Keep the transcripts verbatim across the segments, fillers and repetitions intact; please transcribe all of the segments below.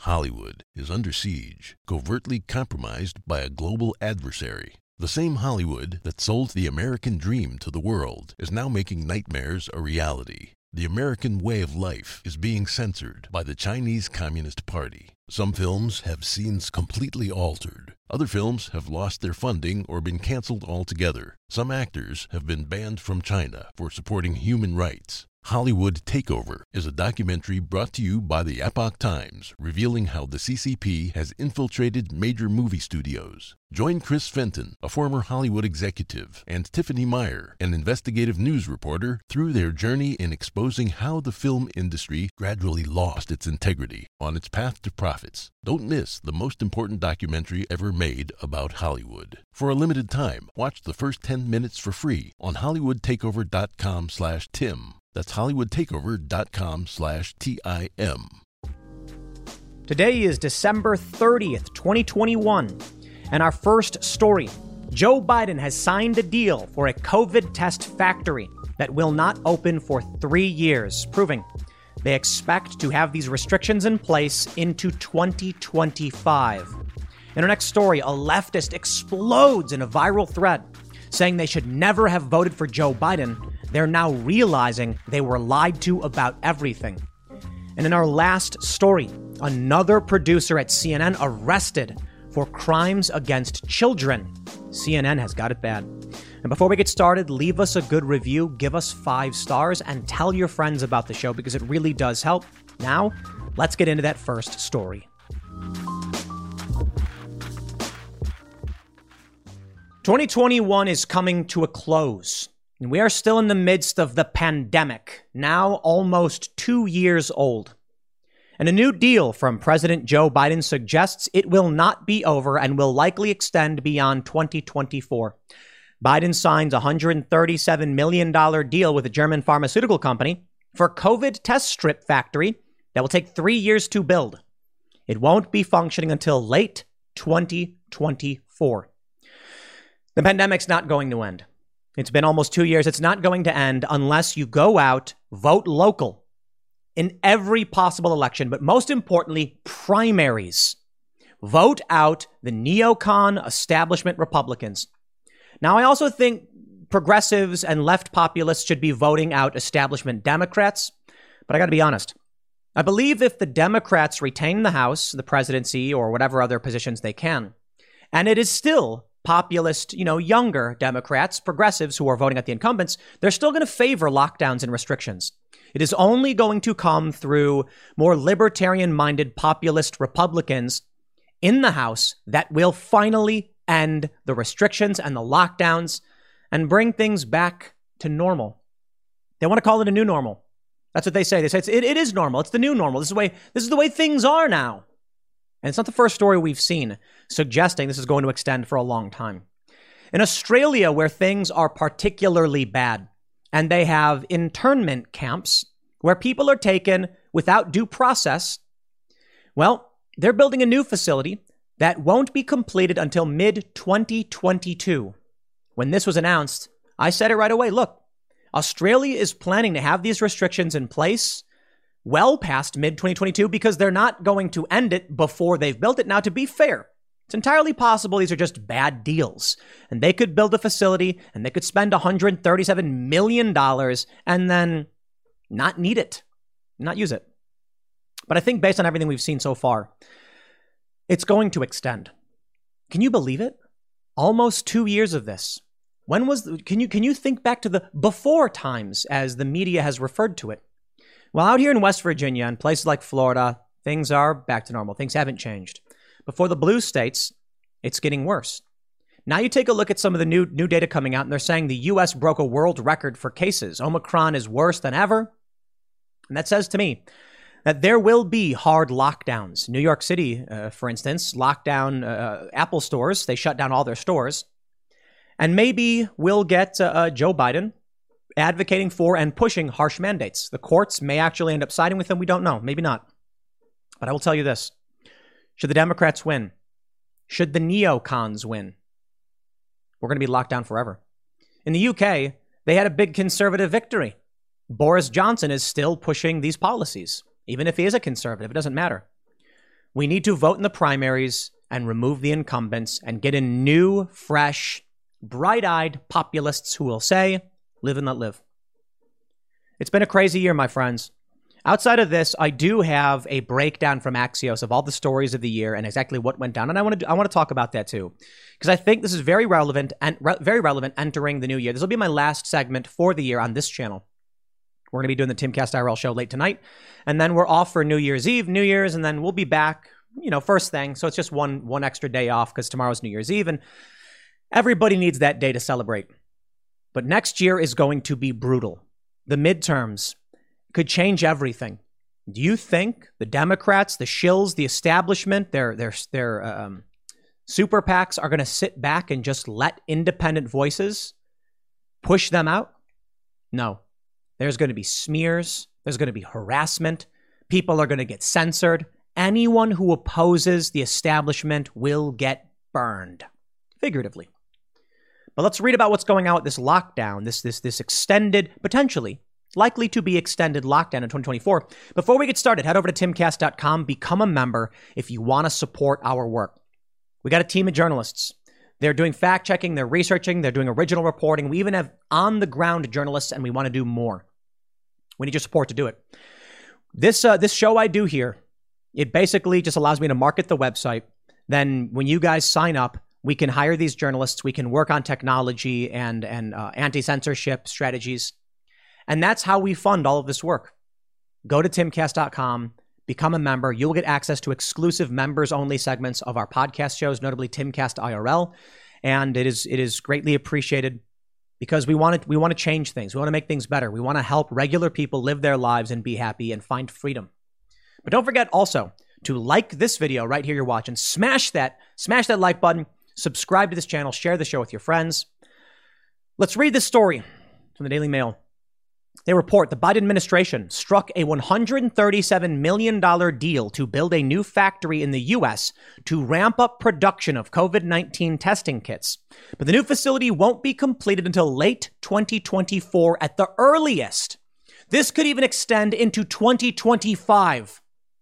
Hollywood is under siege, covertly compromised by a global adversary. The same Hollywood that sold the American dream to the world is now making nightmares a reality. The American way of life is being censored by the Chinese Communist Party. Some films have scenes completely altered. Other films have lost their funding or been canceled altogether. Some actors have been banned from China for supporting human rights. Hollywood Takeover is a documentary brought to you by the Epoch Times, revealing how the C C P has infiltrated major movie studios. Join Chris Fenton, a former Hollywood executive, and Tiffany Meyer, an investigative news reporter, through their journey in exposing how the film industry gradually lost its integrity on its path to profits. Don't miss the most important documentary ever made about Hollywood. For a limited time, watch the first ten minutes for free on hollywoodtakeover.com slash Tim. That's hollywoodtakeover.com slash T I M. Today is December thirtieth, twenty twenty-one, and our first story. Joe Biden has signed a deal for a COVID test factory that will not open for three years, proving they expect to have these restrictions in place into twenty twenty-five. In our next story, a leftist explodes in a viral thread saying they should never have voted for Joe Biden. They're now realizing they were lied to about everything. And in our last story, another producer at C N N arrested for crimes against children. C N N has got it bad. And before we get started, leave us a good review, give us five stars, and tell your friends about the show because it really does help. Now, let's get into that first story. twenty twenty-one is coming to a close. And we are still in the midst of the pandemic, now almost two years old. And a new deal from President Joe Biden suggests it will not be over and will likely extend beyond twenty twenty-four. Biden signs a one hundred thirty-seven million dollars deal with a German pharmaceutical company for COVID test strip factory that will take three years to build. It won't be functioning until late twenty twenty-four. The pandemic's not going to end. It's been almost two years. It's not going to end unless you go out, vote local in every possible election, but most importantly, primaries. Vote out the neocon establishment Republicans. Now, I also think progressives and left populists should be voting out establishment Democrats, but I got to be honest. I believe if the Democrats retain the House, the presidency, or whatever other positions they can, and it is still populist, you know, younger Democrats, progressives who are voting at the incumbents, they're still going to favor lockdowns and restrictions. It is only going to come through more libertarian-minded populist Republicans in the House that will finally end the restrictions and the lockdowns and bring things back to normal. They want to call it a new normal. That's what they say. They say it's, it, it is normal. It's the new normal. This is the way, this is the way things are now. And it's not the first story we've seen suggesting this is going to extend for a long time. In Australia, where things are particularly bad, and they have internment camps where people are taken without due process, well, they're building a new facility that won't be completed until mid twenty twenty-two. When this was announced, I said it right away. Look, Australia is planning to have these restrictions in place well past mid twenty twenty-two because they're not going to end it before they've built it. Now, to be fair, it's entirely possible these are just bad deals and they could build a facility and they could spend one hundred thirty-seven million dollars and then not need it, not use it. But I think based on everything we've seen so far, it's going to extend. Can you believe it? Almost two years of this. When was, the, can you, can you think back to the before times as the media has referred to it? Well, out here in West Virginia and places like Florida, things are back to normal. Things haven't changed. But for the blue states, it's getting worse. Now you take a look at some of the new new data coming out, and they're saying the U S broke a world record for cases. Omicron is worse than ever. And that says to me that there will be hard lockdowns. New York City, uh, for instance, locked down uh, Apple stores. They shut down all their stores. And maybe we'll get uh, uh, Joe Biden advocating for and pushing harsh mandates. The courts may actually end up siding with him. We don't know. Maybe not. But I will tell you this. Should the Democrats win? Should the neocons win? We're going to be locked down forever. In the U K, they had a big conservative victory. Boris Johnson is still pushing these policies. Even if he is a conservative, it doesn't matter. We need to vote in the primaries and remove the incumbents and get in new, fresh, bright-eyed populists who will say, live and let live. It's been a crazy year, my friends. Outside of this, I do have a breakdown from Axios of all the stories of the year and exactly what went down. And I want to I want to talk about that too, because I think this is very relevant and re- very relevant entering the new year. This will be my last segment for the year on this channel. We're going to be doing the Timcast I R L show late tonight, and then we're off for New Year's Eve, New Year's, and then we'll be back, you know, first thing. So it's just one one extra day off because tomorrow's New Year's Eve, and everybody needs that day to celebrate. But next year is going to be brutal. The midterms could change everything. Do you think the Democrats, the shills, the establishment, their their their um, super PACs are going to sit back and just let independent voices push them out? No. There's going to be smears. There's going to be harassment. People are going to get censored. Anyone who opposes the establishment will get burned, figuratively. But let's read about what's going on with this lockdown, this this this extended, potentially likely to be extended lockdown in twenty twenty-four. Before we get started, head over to timcast dot com, become a member if you want to support our work. We got a team of journalists. They're doing fact checking, they're researching, they're doing original reporting. We even have on the ground journalists, and we want to do more. We need your support to do it. This uh, this show I do here, it basically just allows me to market the website. Then when you guys sign up, we can hire these journalists. We can work on technology and and uh, anti-censorship strategies. And that's how we fund all of this work. Go to timcast dot com, become a member. You'll get access to exclusive members-only segments of our podcast shows, notably Timcast I R L. And it is it is greatly appreciated because we want to, we want to change things. We want to make things better. We want to help regular people live their lives and be happy and find freedom. But don't forget also to like this video right here you're watching. Smash that, smash that like button. Subscribe to this channel. Share the show with your friends. Let's read this story from the Daily Mail. They report the Biden administration struck a one hundred thirty-seven million dollars deal to build a new factory in the U S to ramp up production of COVID nineteen testing kits. But the new facility won't be completed until late twenty twenty-four at the earliest. This could even extend into twenty twenty-five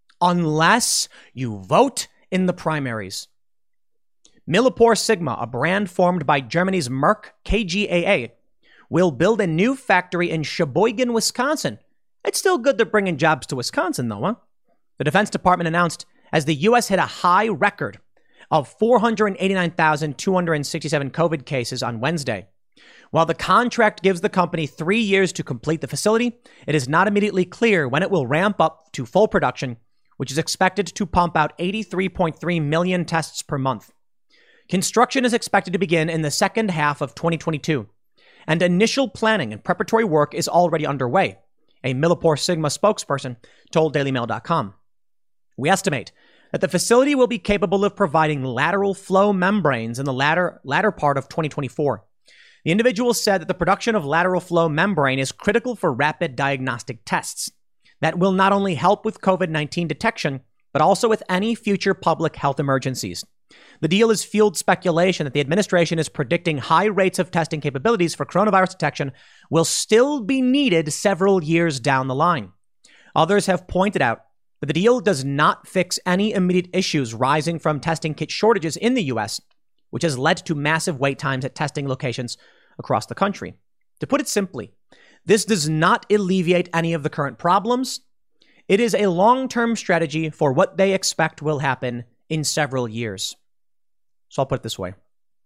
unless you vote in the primaries. Millipore Sigma, a brand formed by Germany's Merck K G A A, will build a new factory in Sheboygan, Wisconsin. It's still good they're bringing jobs to Wisconsin, though, huh? The Defense Department announced as the U S hit a high record of four hundred eighty-nine thousand two hundred sixty-seven COVID cases on Wednesday. While the contract gives the company three years to complete the facility, it is not immediately clear when it will ramp up to full production, which is expected to pump out eighty-three point three million tests per month. Construction is expected to begin in the second half of twenty twenty-two. And initial planning and preparatory work is already underway, a Millipore Sigma spokesperson told Daily Mail dot com. We estimate that the facility will be capable of providing lateral flow membranes in the latter, latter part of twenty twenty-four. The individual said that the production of lateral flow membrane is critical for rapid diagnostic tests that will not only help with COVID nineteen detection, but also with any future public health emergencies. The deal has fueled speculation that the administration is predicting high rates of testing capabilities for coronavirus detection will still be needed several years down the line. Others have pointed out that the deal does not fix any immediate issues rising from testing kit shortages in the U S, which has led to massive wait times at testing locations across the country. To put it simply, this does not alleviate any of the current problems. It is a long-term strategy for what they expect will happen in several years. So I'll put it this way.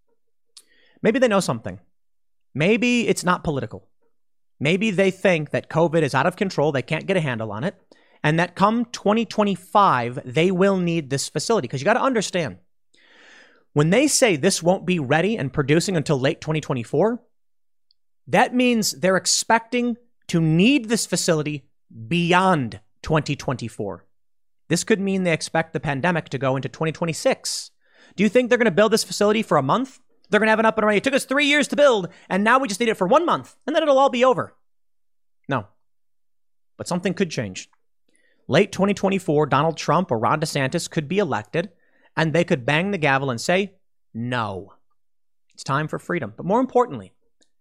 Maybe they know something. Maybe it's not political. Maybe they think that COVID is out of control, they can't get a handle on it, and that come twenty twenty-five, they will need this facility. Because you got to understand, when they say this won't be ready and producing until late twenty twenty-four, that means they're expecting to need this facility beyond twenty twenty-four. This could mean they expect the pandemic to go into twenty twenty-six. Do you think they're going to build this facility for a month? They're going to have it up and running. It took us three years to build, and now we just need it for one month, and then it'll all be over. No. But something could change. Late twenty twenty-four, Donald Trump or Ron DeSantis could be elected, and they could bang the gavel and say, no. It's time for freedom. But more importantly,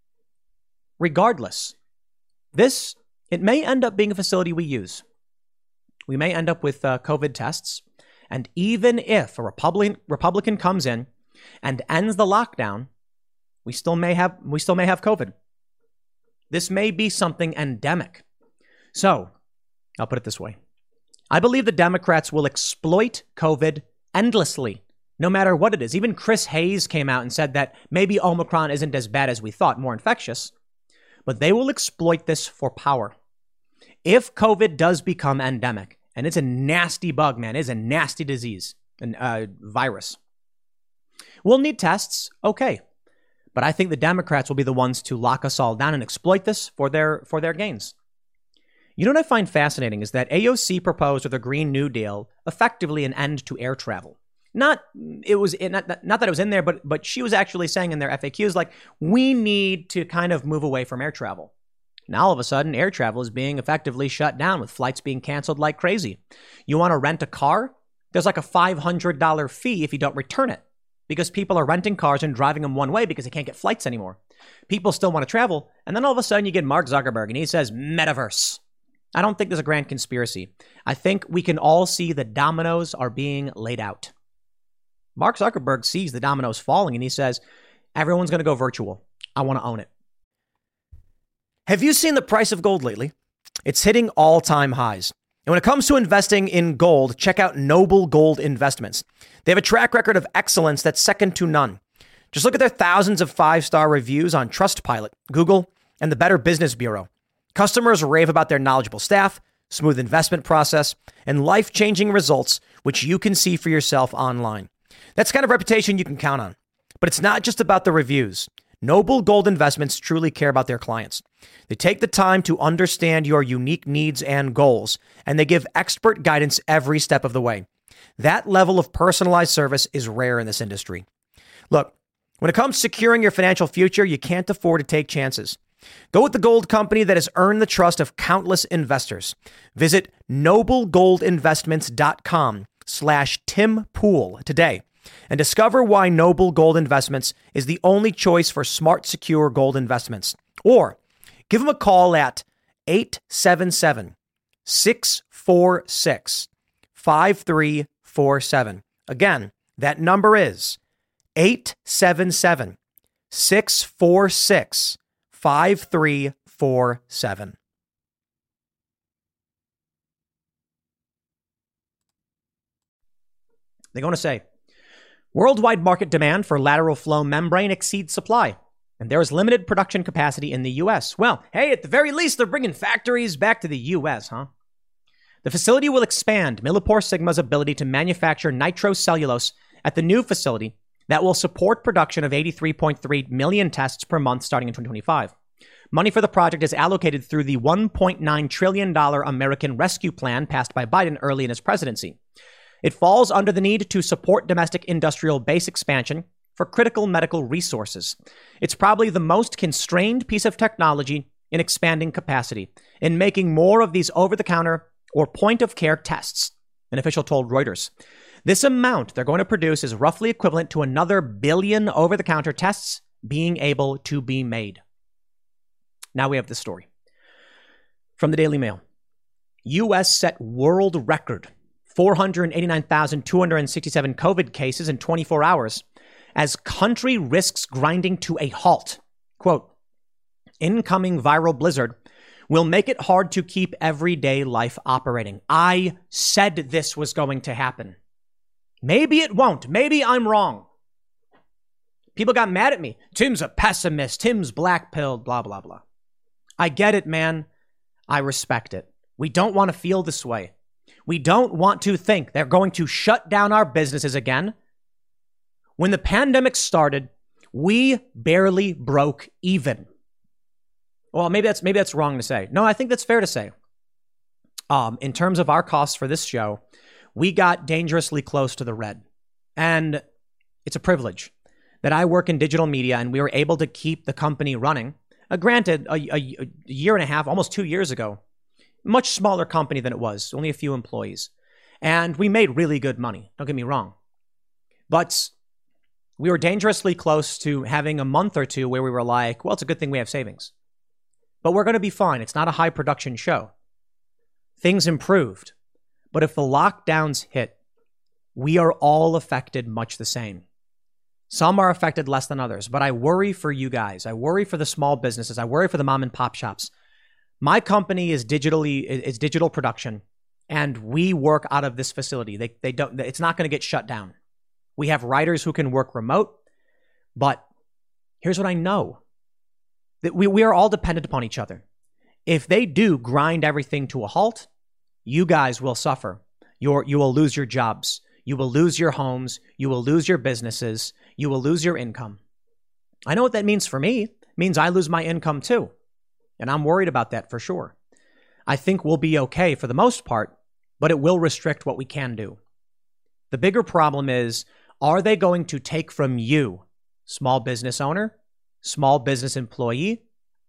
regardless, this, it may end up being a facility we use. We may end up with uh, COVID tests. And even if a Republican Republican comes in and ends the lockdown, we still may have we still may have COVID. This may be something endemic. So, I'll put it this way. I believe the Democrats will exploit COVID endlessly, no matter what it is. Even Chris Hayes came out and said that maybe Omicron isn't as bad as we thought, more infectious, but they will exploit this for power. If COVID does become endemic, and it's a nasty bug, man, it's a nasty disease, a uh, virus, we'll need tests, okay. But I think the Democrats will be the ones to lock us all down and exploit this for their for their gains. You know what I find fascinating is that A O C proposed with a Green New Deal effectively an end to air travel. Not it was not, not that it was in there, but but she was actually saying in their F A Qs, like, we need to kind of move away from air travel. Now all of a sudden, air travel is being effectively shut down with flights being canceled like crazy. You want to rent a car? There's like a five hundred dollars fee if you don't return it, because people are renting cars and driving them one way because they can't get flights anymore. People still want to travel. And then all of a sudden you get Mark Zuckerberg and he says metaverse. I don't think there's a grand conspiracy. I think we can all see the dominoes are being laid out. Mark Zuckerberg sees the dominoes falling and he says, everyone's going to go virtual. I want to own it. Have you seen the price of gold lately? It's hitting all-time highs. And when it comes to investing in gold, check out Noble Gold Investments. They have a track record of excellence that's second to none. Just look at their thousands of five-star reviews on Trustpilot, Google, and the Better Business Bureau. Customers rave about their knowledgeable staff, smooth investment process, and life-changing results, which you can see for yourself online. That's the kind of reputation you can count on. But it's not just about the reviews. Noble Gold Investments truly care about their clients. They take the time to understand your unique needs and goals, and they give expert guidance every step of the way. That level of personalized service is rare in this industry. Look, when it comes to securing your financial future, you can't afford to take chances. Go with the gold company that has earned the trust of countless investors. Visit noblegoldinvestments.com slash Tim Pool today and discover why Noble Gold Investments is the only choice for smart, secure gold investments. Or give them a call at eight seven seven, six four six, five three four seven. Again, that number is eight seven seven, six four six, five three four seven. They're going to say, worldwide market demand for lateral flow membrane exceeds supply, and there is limited production capacity in the U S. Well, hey, at the very least, they're bringing factories back to the U S, huh? The facility will expand MilliporeSigma's ability to manufacture nitrocellulose at the new facility that will support production of eighty-three point three million tests per month starting in twenty twenty-five. Money for the project is allocated through the one point nine trillion dollars American Rescue Plan passed by Biden early in his presidency. It falls under the need to support domestic industrial base expansion for critical medical resources. It's probably the most constrained piece of technology in expanding capacity, in making more of these over-the-counter or point-of-care tests, an official told Reuters. This amount they're going to produce is roughly equivalent to another billion over-the-counter tests being able to be made. Now we have this story. From the Daily Mail. U S set world record, four hundred eighty-nine thousand two hundred sixty-seven COVID cases in twenty-four hours, as country risks grinding to a halt. Quote, incoming viral blizzard will make it hard to keep everyday life operating. I said this was going to happen. Maybe it won't. Maybe I'm wrong. People got mad at me. Tim's a pessimist. Tim's black-pilled, blah, blah, blah. I get it, man. I respect it. We don't want to feel this way. We don't want to think they're going to shut down our businesses again. When the pandemic started, we barely broke even. Well, maybe that's maybe that's wrong to say. No, I think that's fair to say. Um, in terms of our costs for this show, we got dangerously close to the red. And it's a privilege that I work in digital media and we were able to keep the company running. Uh, granted, a, a, a year and a half, almost two years ago, much smaller company than it was, only a few employees. And we made really good money. Don't get me wrong. But we were dangerously close to having a month or two where we were like, well, it's a good thing we have savings. But we're going to be fine. It's not a high production show. Things improved. But if the lockdowns hit We are all affected much the same. Some are affected less than others, but I worry for you guys. I worry for the small businesses. I worry for the mom and pop shops. My company is digitally is digital production, and we work out of this facility. They they don't. It's not going to get shut down. We have writers who can work remote, but here's what I know: that we we are all dependent upon each other. If they do grind everything to a halt, you guys will suffer. You're, you will lose your jobs. You will lose your homes. You will lose your businesses. You will lose your income. I know what that means for me. It means I lose my income too. And I'm worried about that for sure. I think we'll be okay for the most part, but it will restrict what we can do. The bigger problem is, are they going to take from you, small business owner, small business employee,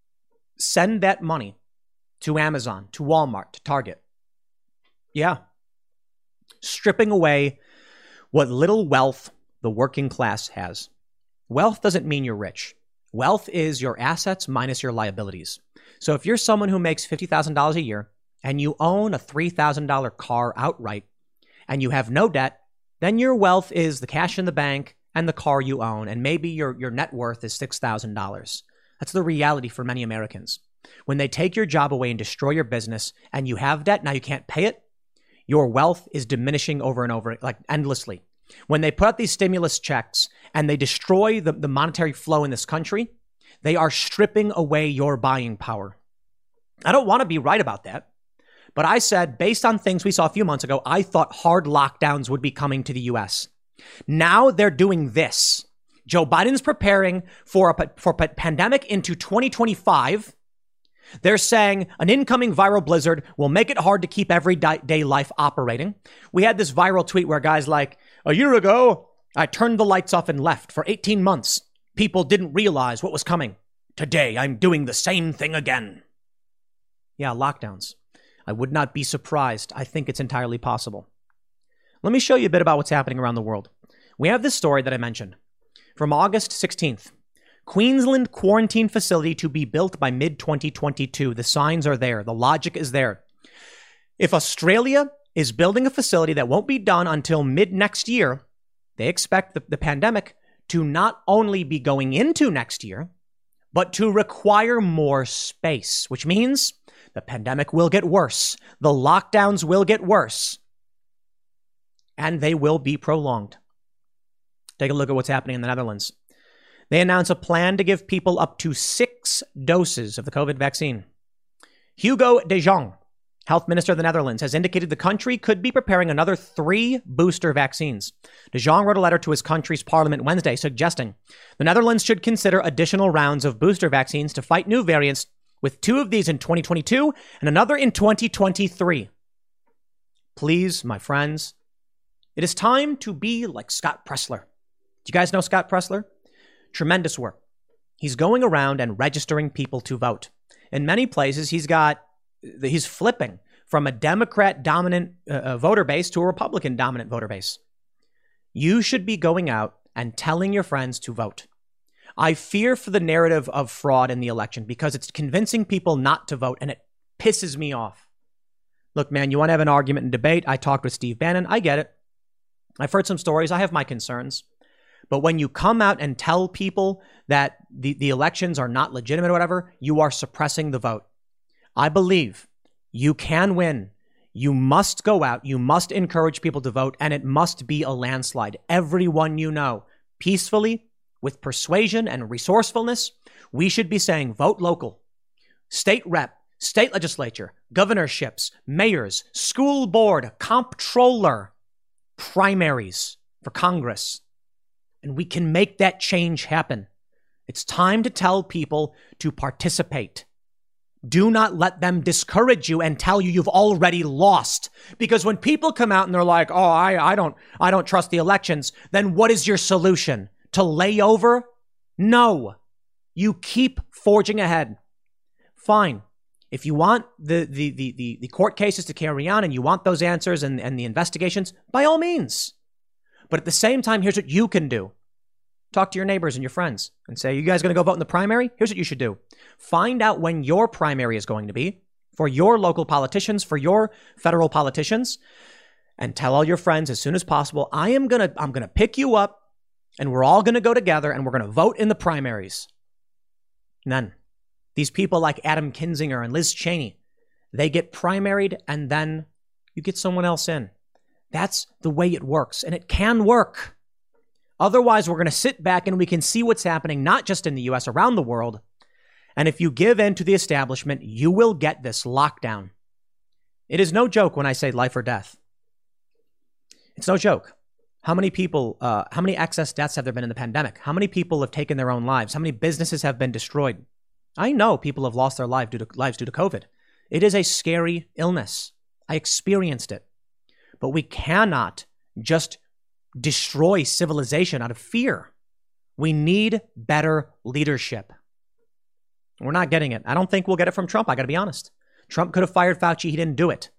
send that money to Amazon, to Walmart, to Target? Yeah. Stripping away what little wealth the working class has. Wealth doesn't mean you're rich. Wealth is your assets minus your liabilities. So if you're someone who makes fifty thousand dollars a year and you own a three thousand dollars car outright and you have no debt, then your wealth is the cash in the bank and the car you own, and maybe your, your net worth is six thousand dollars. That's the reality for many Americans. When they take your job away and destroy your business and you have debt, now you can't pay it, your wealth is diminishing over and over, like endlessly. When they put out these stimulus checks and they destroy the, the monetary flow in this country, they are stripping away your buying power. I don't want to be right about that, but I said, based on things we saw a few months ago, I thought hard lockdowns would be coming to the U S. Now they're doing this. Joe Biden's preparing for a, for a pandemic into twenty twenty-five. They're saying an incoming viral blizzard will make it hard to keep everyday life operating. We had this viral tweet where guys like, a year ago, I turned the lights off and left for eighteen months. People didn't realize what was coming. Today, I'm doing the same thing again. Yeah, lockdowns. I would not be surprised. I think it's entirely possible. Let me show you a bit about what's happening around the world. We have this story that I mentioned from August sixteenth. Queensland quarantine facility to be built by mid twenty twenty-two. The signs are there. The logic is there. If Australia is building a facility that won't be done until mid next year, they expect the, the pandemic to not only be going into next year, but to require more space, which means the pandemic will get worse. The lockdowns will get worse, and they will be prolonged. Take a look at what's happening in the Netherlands. They announce a plan to give people up to six doses of the COVID vaccine. Hugo de Jong, health minister of the Netherlands, has indicated the country could be preparing another three booster vaccines. De Jong wrote a letter to his country's parliament Wednesday suggesting the Netherlands should consider additional rounds of booster vaccines to fight new variants, with two of these in twenty twenty-two and another in twenty twenty-three. Please, my friends, it is time to be like Scott Presler. Do you guys know Scott Presler? Tremendous work. He's going around and registering people to vote. In many places, he's got, he's flipping from a Democrat dominant uh, voter base to a Republican dominant voter base. You should be going out and telling your friends to vote. I fear for the narrative of fraud in the election because it's convincing people not to vote, and it pisses me off. Look, man, you want to have an argument and debate? I talked with Steve Bannon. I get it. I've heard some stories. I have my concerns. But when you come out and tell people that the, the elections are not legitimate or whatever, you are suppressing the vote. I believe you can win. You must go out. You must encourage people to vote, and it must be a landslide. Everyone you know, peacefully, with persuasion and resourcefulness, we should be saying vote local. State rep, state legislature, governorships, mayors, school board, comptroller, primaries for Congress. And we can make that change happen. It's time to tell people to participate. Do not let them discourage you and tell you you've already lost. Because when people come out and they're like, oh, I, I don't, I don't trust the elections, then what is your solution? To lay over? No. You keep forging ahead. Fine. If you want the, the, the, the, the court cases to carry on and you want those answers and, and the investigations, by all means. But at the same time, here's what you can do. Talk to your neighbors and your friends and say, you guys going to go vote in the primary? Here's what you should do. Find out when your primary is going to be for your local politicians, for your federal politicians, and tell all your friends as soon as possible, I am going to I'm going to pick you up and we're all going to go together and we're going to vote in the primaries. None. These people like Adam Kinzinger and Liz Cheney, they get primaried and then you get someone else in. That's the way it works, and it can work. Otherwise, we're going to sit back and we can see what's happening, not just in the U S, around the world. And if you give in to the establishment, you will get this lockdown. It is no joke when I say life or death. It's no joke. How many people, uh, how many excess deaths have there been in the pandemic? How many people have taken their own lives? How many businesses have been destroyed? I know people have lost their life due to, lives due to COVID. It is a scary illness. I experienced it. But we cannot just destroy civilization out of fear. We need better leadership. We're not getting it. I don't think we'll get it from Trump. I got to be honest. Trump could have fired Fauci. He didn't do it.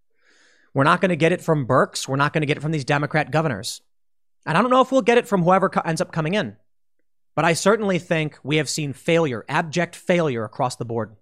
We're not going to get it from Birx. We're not going to get it from these Democrat governors. And I don't know if we'll get it from whoever co- ends up coming in. But I certainly think we have seen failure, abject failure across the board.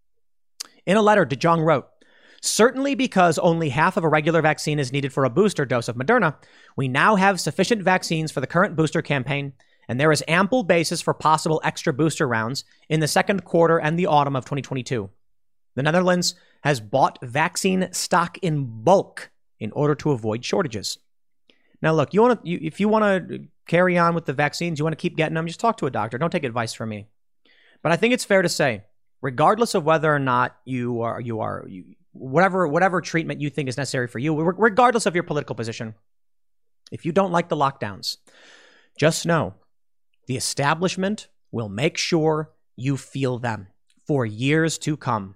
In a letter, DeJong wrote, certainly because only half of a regular vaccine is needed for a booster dose of Moderna, we now have sufficient vaccines for the current booster campaign, and there is ample basis for possible extra booster rounds in the second quarter and the autumn of twenty twenty-two. The Netherlands has bought vaccine stock in bulk in order to avoid shortages. Now, look, you want to, you, if you want to carry on with the vaccines, you want to keep getting them, just talk to a doctor. Don't take advice from me. But I think it's fair to say, regardless of whether or not you are, you are, you, whatever, whatever treatment you think is necessary for you, regardless of your political position, if you don't like the lockdowns, just know the establishment will make sure you feel them for years to come.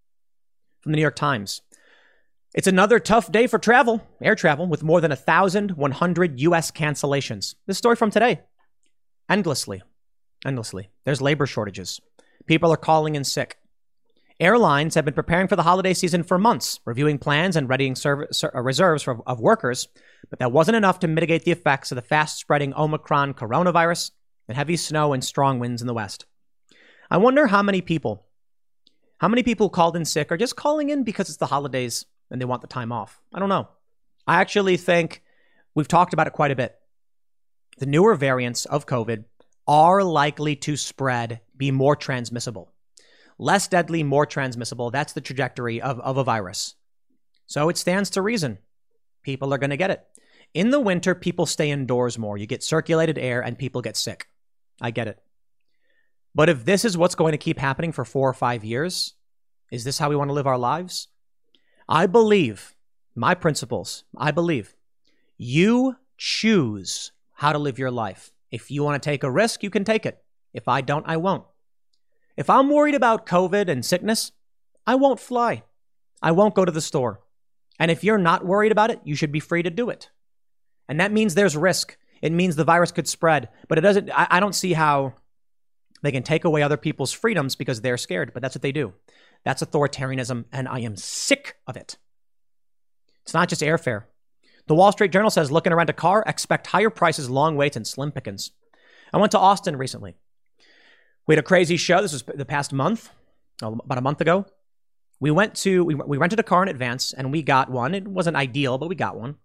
From the New York Times. It's another tough day for travel, air travel, with more than one thousand one hundred U S cancellations. This story from today. Endlessly. Endlessly. There's labor shortages. People are calling in sick. Airlines have been preparing for the holiday season for months, reviewing plans and readying serv- ser- reserves for, of workers, but that wasn't enough to mitigate the effects of the fast-spreading Omicron coronavirus and heavy snow and strong winds in the West. I wonder how many people How many people called in sick are just calling in because it's the holidays and they want the time off? I don't know. I actually think we've talked about it quite a bit. The newer variants of COVID are likely to spread, be more transmissible. Less deadly, more transmissible. That's the trajectory of, of a virus. So it stands to reason. People are going to get it. In the winter, people stay indoors more. You get circulated air and people get sick. I get it. But if this is what's going to keep happening for four or five years, is this how we want to live our lives? I believe, my principles, I believe, you choose how to live your life. If you want to take a risk, you can take it. If I don't, I won't. If I'm worried about COVID and sickness, I won't fly. I won't go to the store. And if you're not worried about it, you should be free to do it. And that means there's risk. It means the virus could spread. But it doesn't, I, I don't see how they can take away other people's freedoms because they're scared, but that's what they do. That's authoritarianism, and I am sick of it. It's not just airfare. The Wall Street Journal says, looking around a car, expect higher prices, long waits, and slim pickings. I went to Austin recently. We had a crazy show. This was the past month, about a month ago. We went to, we, we rented a car in advance, and we got one. It wasn't ideal, but we got one.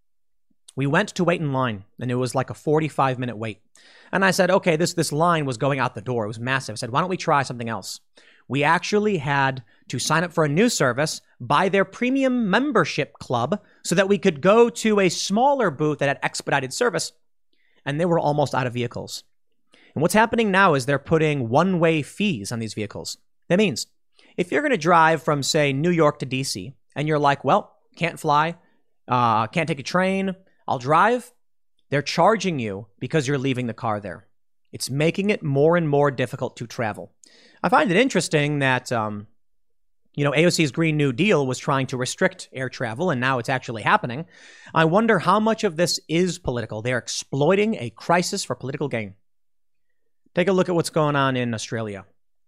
We went to wait in line, and it was like a forty-five minute wait. And I said, okay, this, this line was going out the door. It was massive. I said, why don't we try something else? We actually had to sign up for a new service, buy their premium membership club so that we could go to a smaller booth that had expedited service. And they were almost out of vehicles. And what's happening now is they're putting one-way fees on these vehicles. That means if you're going to drive from, say, New York to D C, and you're like, well, can't fly, uh, can't take a train, I'll drive. They're charging you because you're leaving the car there. It's making it more and more difficult to travel. I find it interesting that, um, you know, A O C's Green New Deal was trying to restrict air travel, and now it's actually happening. I wonder how much of this is political. They're exploiting a crisis for political gain. Take a look at what's going on in Australia.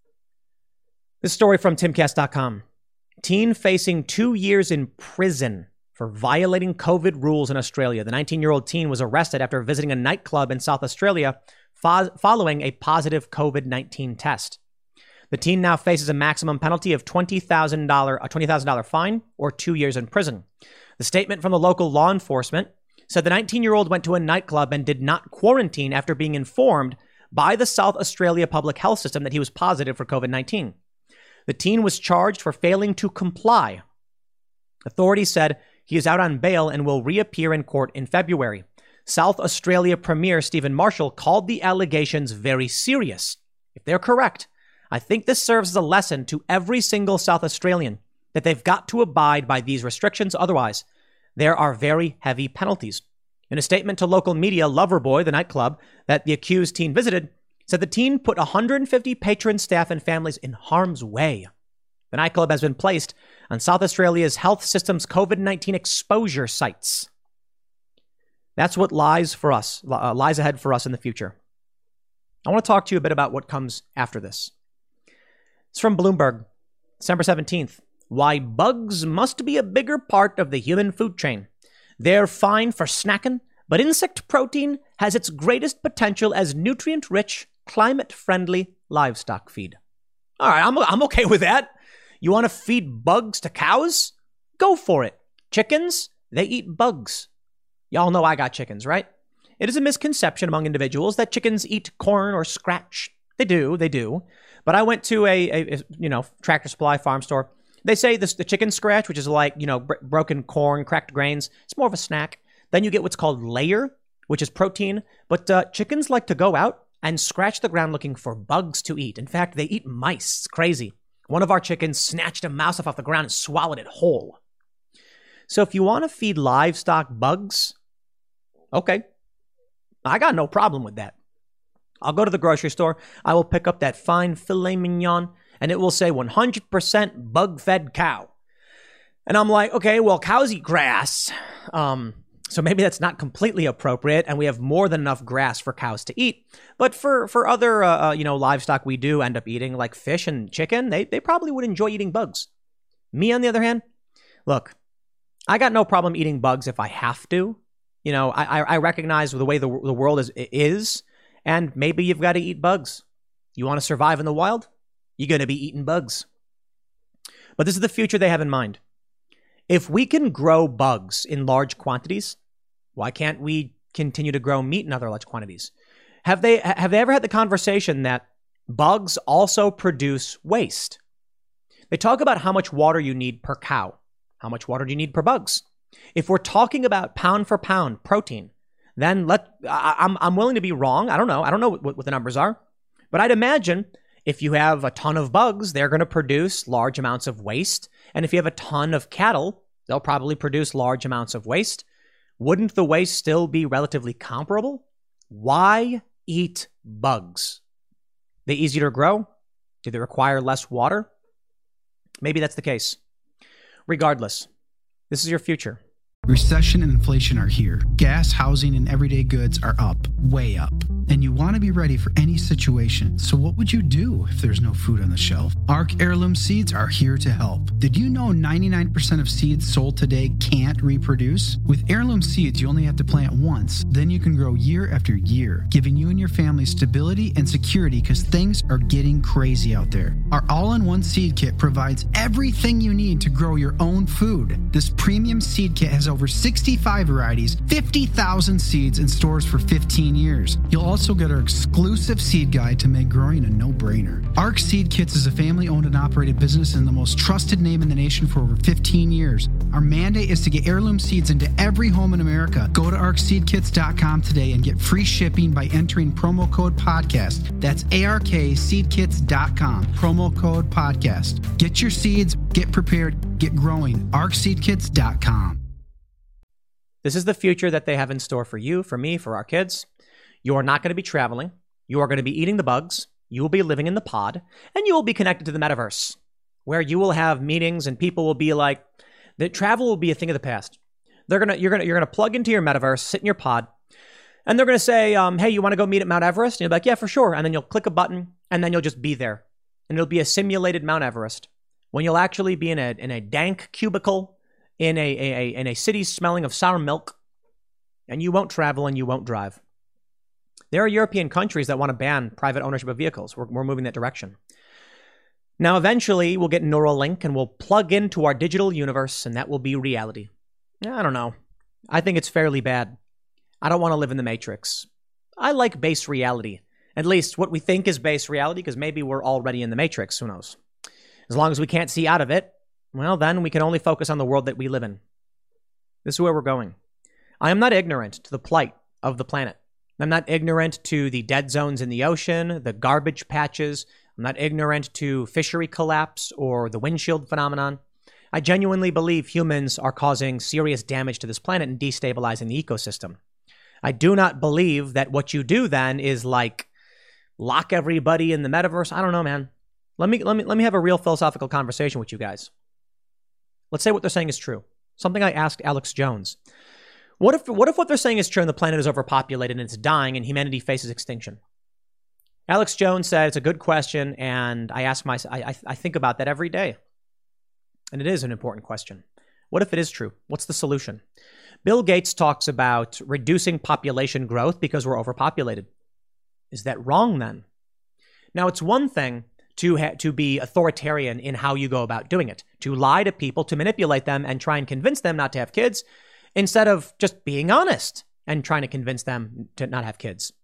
This story from timcast dot com. Teen facing two years in prison for violating COVID rules in Australia. The nineteen-year-old teen was arrested after visiting a nightclub in South Australia fo- following a positive COVID nineteen test. The teen now faces a maximum penalty of twenty thousand dollars, a twenty thousand dollars fine or two years in prison. The statement from the local law enforcement said the nineteen-year-old went to a nightclub and did not quarantine after being informed by the South Australia public health system that he was positive for covid nineteen. The teen was charged for failing to comply. Authorities said he is out on bail and will reappear in court in February. South Australia Premier Stephen Marshall called the allegations very serious. If they're correct, I think this serves as a lesson to every single South Australian that they've got to abide by these restrictions. Otherwise, there are very heavy penalties. In a statement to local media, Loverboy, the nightclub that the accused teen visited, said the teen put one hundred fifty patrons, staff, and families in harm's way. The nightclub has been placed on South Australia's health system's covid nineteen exposure sites. That's what lies for us, uh, lies ahead for us in the future. I want to talk to you a bit about what comes after this. It's from Bloomberg, December seventeenth. Why bugs must be a bigger part of the human food chain. They're fine for snacking, but insect protein has its greatest potential as nutrient-rich, climate-friendly livestock feed. All right, I'm, I'm okay with that. You want to feed bugs to cows? Go for it. Chickens, they eat bugs. Y'all know I got chickens, right? It is a misconception among individuals that chickens eat corn or scratch. They do, they do. But I went to a, a, a you know, Tractor Supply farm store. They say this, the chicken scratch, which is like, you know, br- broken corn, cracked grains. It's more of a snack. Then you get what's called layer, which is protein. But uh, chickens like to go out and scratch the ground looking for bugs to eat. In fact, they eat mice. It's crazy. One of our chickens snatched a mouse off the ground and swallowed it whole. So if you want to feed livestock bugs, okay, I got no problem with that. I'll go to the grocery store. I will pick up that fine filet mignon, and it will say one hundred percent bug-fed cow. And I'm like, okay, well, cows eat grass. Um, so maybe that's not completely appropriate, and we have more than enough grass for cows to eat. But for, for other, uh, uh, you know, livestock we do end up eating, like fish and chicken, they, they probably would enjoy eating bugs. Me, on the other hand, look, I got no problem eating bugs if I have to. You know, I, I recognize the way the, the world is, is, and maybe you've got to eat bugs. You want to survive in the wild? You're going to be eating bugs. But this is the future they have in mind. If we can grow bugs in large quantities, why can't we continue to grow meat in other large quantities? Have they have they ever had the conversation that bugs also produce waste? They talk about how much water you need per cow. How much water do you need per bugs? If we're talking about pound for pound protein, then let I, I'm I'm willing to be wrong. I don't know. I don't know what, what the numbers are, but I'd imagine if you have a ton of bugs, they're going to produce large amounts of waste, and if you have a ton of cattle, they'll probably produce large amounts of waste. Wouldn't the waste still be relatively comparable? Why eat bugs? They easier to grow? Do they require less water? Maybe that's the case. Regardless, this is your future. Recession and inflation are here. Gas, housing, and everyday goods are up, way up. And you want to be ready for any situation. So what would you do if there's no food on the shelf? Ark Heirloom Seeds are here to help. Did you know ninety-nine percent of seeds sold today can't reproduce? With Heirloom Seeds, you only have to plant once. Then you can grow year after year, giving you and your family stability and security because things are getting crazy out there. Our all-in-one seed kit provides everything you need to grow your own food. This premium seed kit has over sixty-five varieties, fifty thousand seeds in stores for fifteen years. You'll also get our exclusive seed guide to make growing a no-brainer. Ark Seed Kits is a family-owned and operated business and the most trusted name in the nation for over fifteen years. Our mandate is to get heirloom seeds into every home in America. Go to ark seed kits dot com today and get free shipping by entering promo code podcast. That's A R K seed kits dot com, promo code podcast. Get your seeds, get prepared, get growing. ark seed kits dot com. This is the future that they have in store for you, for me, for our kids. You are not going to be traveling. You are going to be eating the bugs. You will be living in the pod, and you will be connected to the metaverse, where you will have meetings and people will be like, that travel will be a thing of the past. They're gonna, you're gonna, you're gonna plug into your metaverse, sit in your pod, and they're gonna say, um, "Hey, you want to go meet at Mount Everest?" And you're like, "Yeah, for sure." And then you'll click a button, and then you'll just be there, and it'll be a simulated Mount Everest when you'll actually be in a in a dank cubicle in a, a, a in a city smelling of sour milk, and you won't travel and you won't drive. There are European countries that want to ban private ownership of vehicles. We're, we're moving that direction. Now, eventually, we'll get Neuralink and we'll plug into our digital universe, and that will be reality. I don't know. I think it's fairly bad. I don't want to live in the Matrix. I like base reality. At least what we think is base reality, because maybe we're already in the Matrix. Who knows? As long as we can't see out of it, well, then we can only focus on the world that we live in. This is where we're going. I am not ignorant to the plight of the planet. I'm not ignorant to the dead zones in the ocean, the garbage patches. I'm not ignorant to fishery collapse or the windshield phenomenon. I genuinely believe humans are causing serious damage to this planet and destabilizing the ecosystem. I do not believe that what you do then is like lock everybody in the metaverse. I don't know, man. Let me let me let me have a real philosophical conversation with you guys. Let's say what they're saying is true. Something I asked Alex Jones. What if what if what they're saying is true and the planet is overpopulated and it's dying and humanity faces extinction? Alex Jones said it's a good question, and I ask myself, I, I I think about that every day. And it is an important question. What if it is true? What's the solution? Bill Gates talks about reducing population growth because we're overpopulated. Is that wrong then? Now, it's one thing to ha- to be authoritarian in how you go about doing it, to lie to people, to manipulate them and try and convince them not to have kids, instead of just being honest and trying to convince them to not have kids.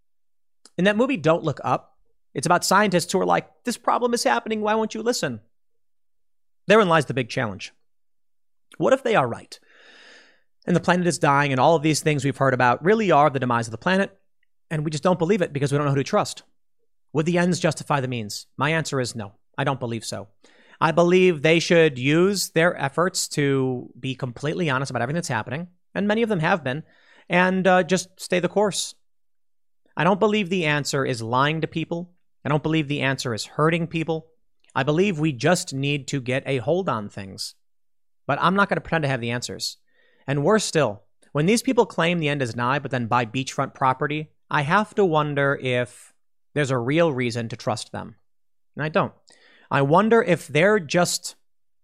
In that movie, Don't Look Up, it's about scientists who are like, this problem is happening, why won't you listen? Therein lies the big challenge. What if they are right? And the planet is dying, and all of these things we've heard about really are the demise of the planet, and we just don't believe it because we don't know who to trust. Would the ends justify the means? My answer is no. I don't believe so. I believe they should use their efforts to be completely honest about everything that's happening, and many of them have been, and uh, just stay the course. I don't believe the answer is lying to people. I don't believe the answer is hurting people. I believe we just need to get a hold on things. But I'm not going to pretend to have the answers. And worse still, when these people claim the end is nigh, but then buy beachfront property, I have to wonder if there's a real reason to trust them. And I don't. I wonder if they're just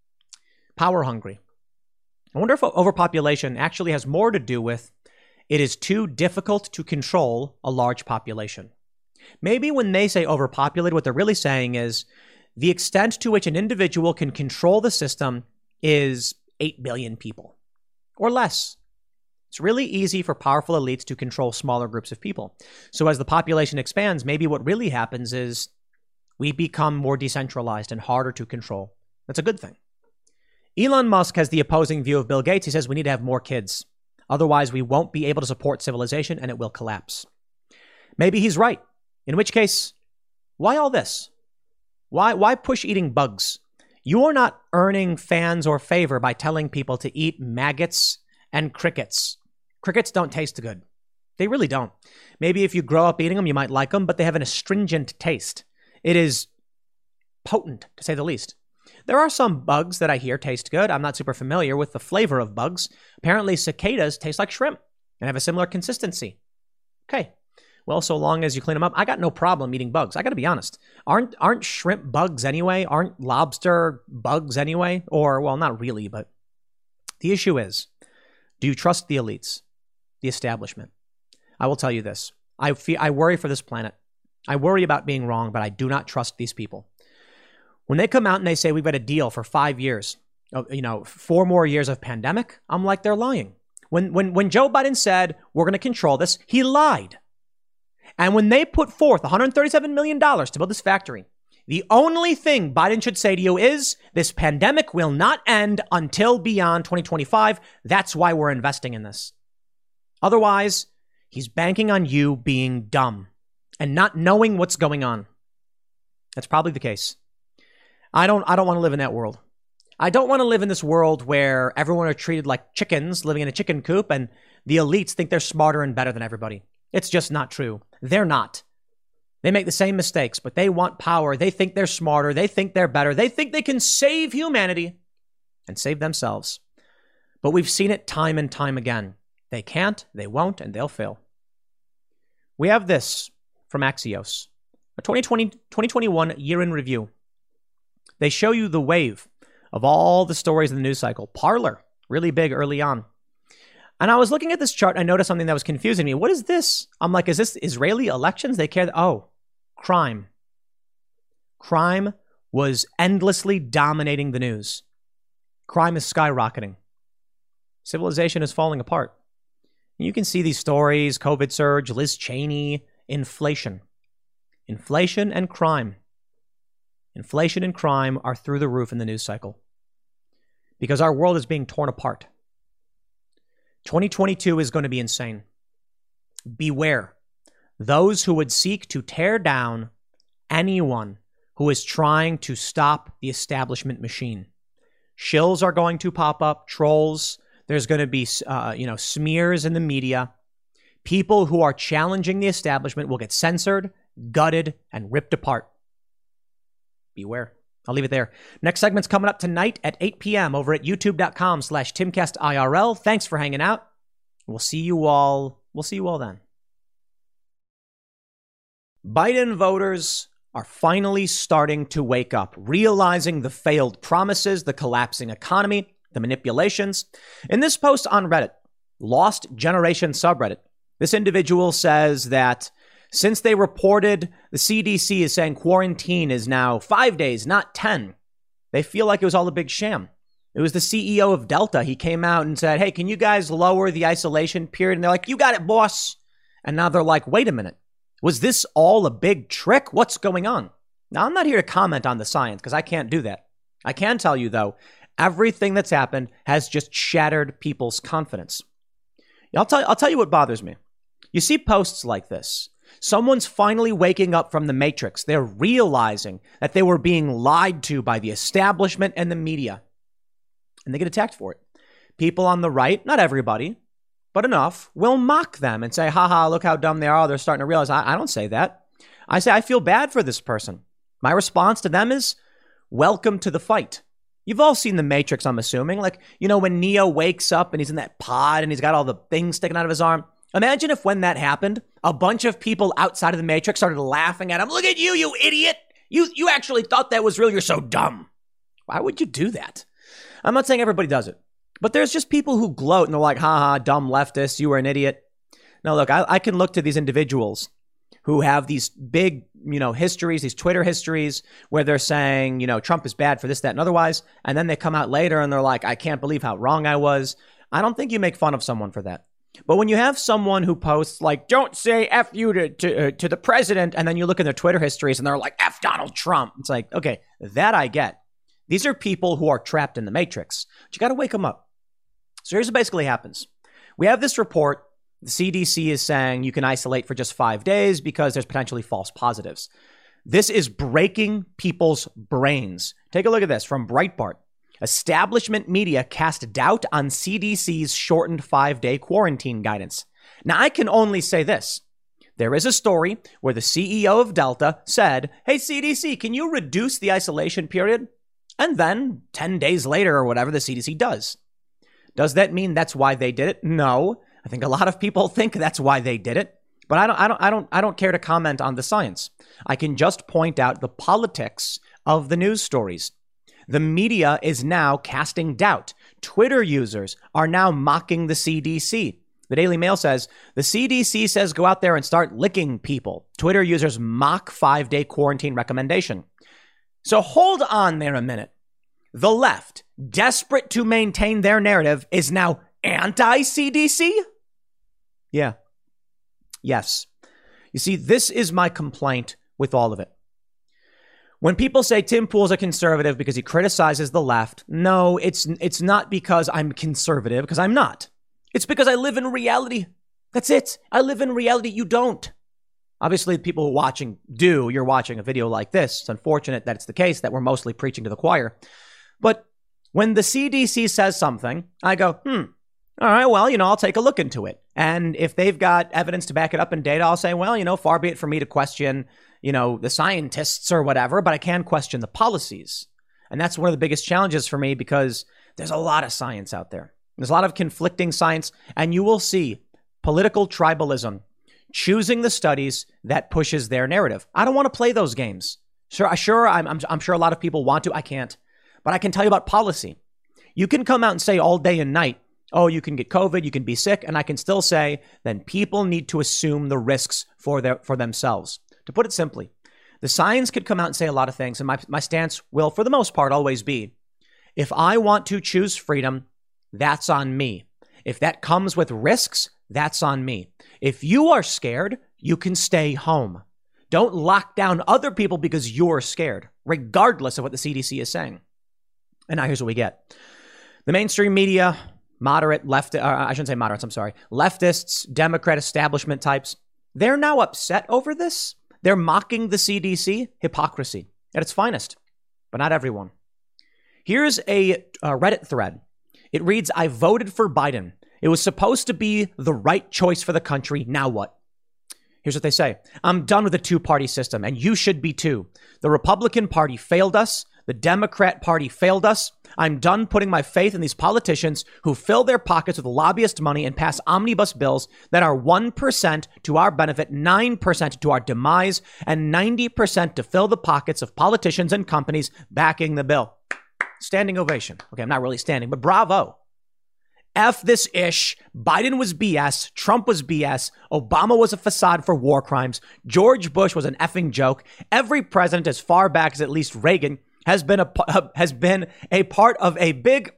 power hungry. I wonder if overpopulation actually has more to do with it is too difficult to control a large population. Maybe when they say overpopulated, what they're really saying is the extent to which an individual can control the system is eight billion people or less. It's really easy for powerful elites to control smaller groups of people. So as the population expands, maybe what really happens is we become more decentralized and harder to control. That's a good thing. Elon Musk has the opposing view of Bill Gates. He says we need to have more kids. Otherwise, we won't be able to support civilization and it will collapse. Maybe he's right. In which case, why all this? Why, why push eating bugs? You are not earning fans or favor by telling people to eat maggots and crickets. Crickets don't taste good. They really don't. Maybe if you grow up eating them, you might like them, but they have an astringent taste. It is potent, to say the least. There are some bugs that I hear taste good. I'm not super familiar with the flavor of bugs. Apparently, cicadas taste like shrimp and have a similar consistency. Okay. Well, so long as you clean them up, I got no problem eating bugs. I got to be honest. Aren't aren't shrimp bugs anyway? Aren't lobster bugs anyway? Or, well, not really, but the issue is, do you trust the elites, the establishment? I will tell you this. I feel, I worry for this planet. I worry about being wrong, but I do not trust these people. When they come out and they say we've got a deal for five years, you know, four more years of pandemic, I'm like, they're lying. When when when Joe Biden said we're going to control this, he lied. And when they put forth one hundred thirty-seven million dollars to build this factory, the only thing Biden should say to you is this pandemic will not end until beyond twenty twenty-five. That's why we're investing in this. Otherwise, he's banking on you being dumb and not knowing what's going on. That's probably the case. I don't I don't want to live in that world. I don't want to live in this world where everyone are treated like chickens living in a chicken coop and the elites think they're smarter and better than everybody. It's just not true. They're not. They make the same mistakes, but they want power. They think they're smarter. They think they're better. They think they can save humanity and save themselves. But we've seen it time and time again. They can't, they won't, and they'll fail. We have this from Axios, a twenty twenty, twenty twenty-one year in review. They show you the wave of all the stories in the news cycle. Parler, really big early on. And I was looking at this chart. I noticed something that was confusing me. What is this? I'm like, is this Israeli elections? They care. Oh, crime. Crime was endlessly dominating the news. Crime is skyrocketing. Civilization is falling apart. You can see these stories, COVID surge, Liz Cheney, inflation. Inflation and crime. Inflation and crime are through the roof in the news cycle because our world is being torn apart. twenty twenty-two is going to be insane. Beware those who would seek to tear down anyone who is trying to stop the establishment machine. Shills are going to pop up, trolls. There's going to be, uh, you know, smears in the media. People who are challenging the establishment will get censored, gutted, and ripped apart. Beware. I'll leave it there. Next segment's coming up tonight at eight p.m. over at youtube.com slash timcastirl. Thanks for hanging out. We'll see you all. We'll see you all then. Biden voters are finally starting to wake up, realizing the failed promises, the collapsing economy, the manipulations. In this post on Reddit, Lost Generation subreddit, this individual says that since they reported the C D C is saying quarantine is now five days, not ten, they feel like it was all a big sham. It was the C E O of Delta. He came out and said, hey, can you guys lower the isolation period? And they're like, you got it, boss. And now they're like, wait a minute. Was this all a big trick? What's going on? Now, I'm not here to comment on the science because I can't do that. I can tell you, though, everything that's happened has just shattered people's confidence. I'll tell, I'll tell you what bothers me. You see posts like this. Someone's finally waking up from the matrix. They're realizing that they were being lied to by the establishment and the media. And they get attacked for it. People on the right, not everybody, but enough, will mock them and say, haha, look how dumb they are. They're starting to realize. I, I don't say that. I say, I feel bad for this person. My response to them is, welcome to the fight. You've all seen The Matrix, I'm assuming. Like, you know, when Neo wakes up and he's in that pod and he's got all the things sticking out of his arm. Imagine if when that happened, a bunch of people outside of the Matrix started laughing at him. Look at you, you idiot. You you actually thought that was real. You're so dumb. Why would you do that? I'm not saying everybody does it, but there's just people who gloat and they're like, haha, dumb leftist. You were an idiot. Now, look, I, I can look to these individuals who have these big, you know, histories, these Twitter histories where they're saying, you know, Trump is bad for this, that, and otherwise. And then they come out later and they're like, I can't believe how wrong I was. I don't think you make fun of someone for that. But when you have someone who posts like, don't say F you to, to, uh, to the president, and then you look in their Twitter histories and they're like, F Donald Trump. It's like, okay, that I get. These are people who are trapped in the matrix. But you got to wake them up. So here's what basically happens. We have this report. The C D C is saying you can isolate for just five days because there's potentially false positives. This is breaking people's brains. Take a look at this from Breitbart. Establishment media cast doubt on C D C's shortened five-day quarantine guidance. Now, I can only say this. There is a story where the C E O of Delta said, hey, C D C, can you reduce the isolation period? And then ten days later or whatever, the C D C does. Does that mean that's why they did it? No. I think a lot of people think that's why they did it. But I don't, I don't, I don't, I don't care to comment on the science. I can just point out the politics of the news stories. The media is now casting doubt. Twitter users are now mocking the C D C. The Daily Mail says, the C D C says go out there and start licking people. Twitter users mock five-day quarantine recommendation. So hold on there a minute. The left, desperate to maintain their narrative, is now anti-C D C? Yeah. Yes. You see, this is my complaint with all of it. When people say Tim Pool's a conservative because he criticizes the left, no, it's it's not because I'm conservative, because I'm not. It's because I live in reality. That's it. I live in reality. You don't. Obviously, people who are watching do. You're watching a video like this. It's unfortunate that it's the case, that we're mostly preaching to the choir. But when the C D C says something, I go, hmm, all right, well, you know, I'll take a look into it. And if they've got evidence to back it up and data, I'll say, well, you know, far be it for me to question, you know, the scientists or whatever, but I can question the policies. And that's one of the biggest challenges for me because there's a lot of science out there. There's a lot of conflicting science, and you will see political tribalism choosing the studies that pushes their narrative. I don't want to play those games. Sure, sure, I'm, I'm, I'm sure a lot of people want to. I can't. But I can tell you about policy. You can come out and say all day and night, oh, you can get COVID, you can be sick, and I can still say then people need to assume the risks for their for themselves. To put it simply, the science could come out and say a lot of things, and my, my stance will, for the most part, always be, if I want to choose freedom, that's on me. If that comes with risks, that's on me. If you are scared, you can stay home. Don't lock down other people because you're scared, regardless of what the C D C is saying. And now here's what we get. The mainstream media, moderate, left, uh, I shouldn't say moderates, I'm sorry, leftists, Democrat establishment types, they're now upset over this. They're mocking the C D C. Hypocrisy at its finest, but not everyone. Here's a, a Reddit thread. It reads, I voted for Biden. It was supposed to be the right choice for the country. Now what? Here's what they say. I'm done with the two-party system, and you should be too. The Republican Party failed us. The Democrat Party failed us. I'm done putting my faith in these politicians who fill their pockets with lobbyist money and pass omnibus bills that are one percent to our benefit, nine percent to our demise, and ninety percent to fill the pockets of politicians and companies backing the bill. Standing ovation. Okay, I'm not really standing, but bravo. F this ish. Biden was B S. Trump was B S. Obama was a facade for war crimes. George Bush was an effing joke. Every president as far back as at least Reagan has been a has been a part of a big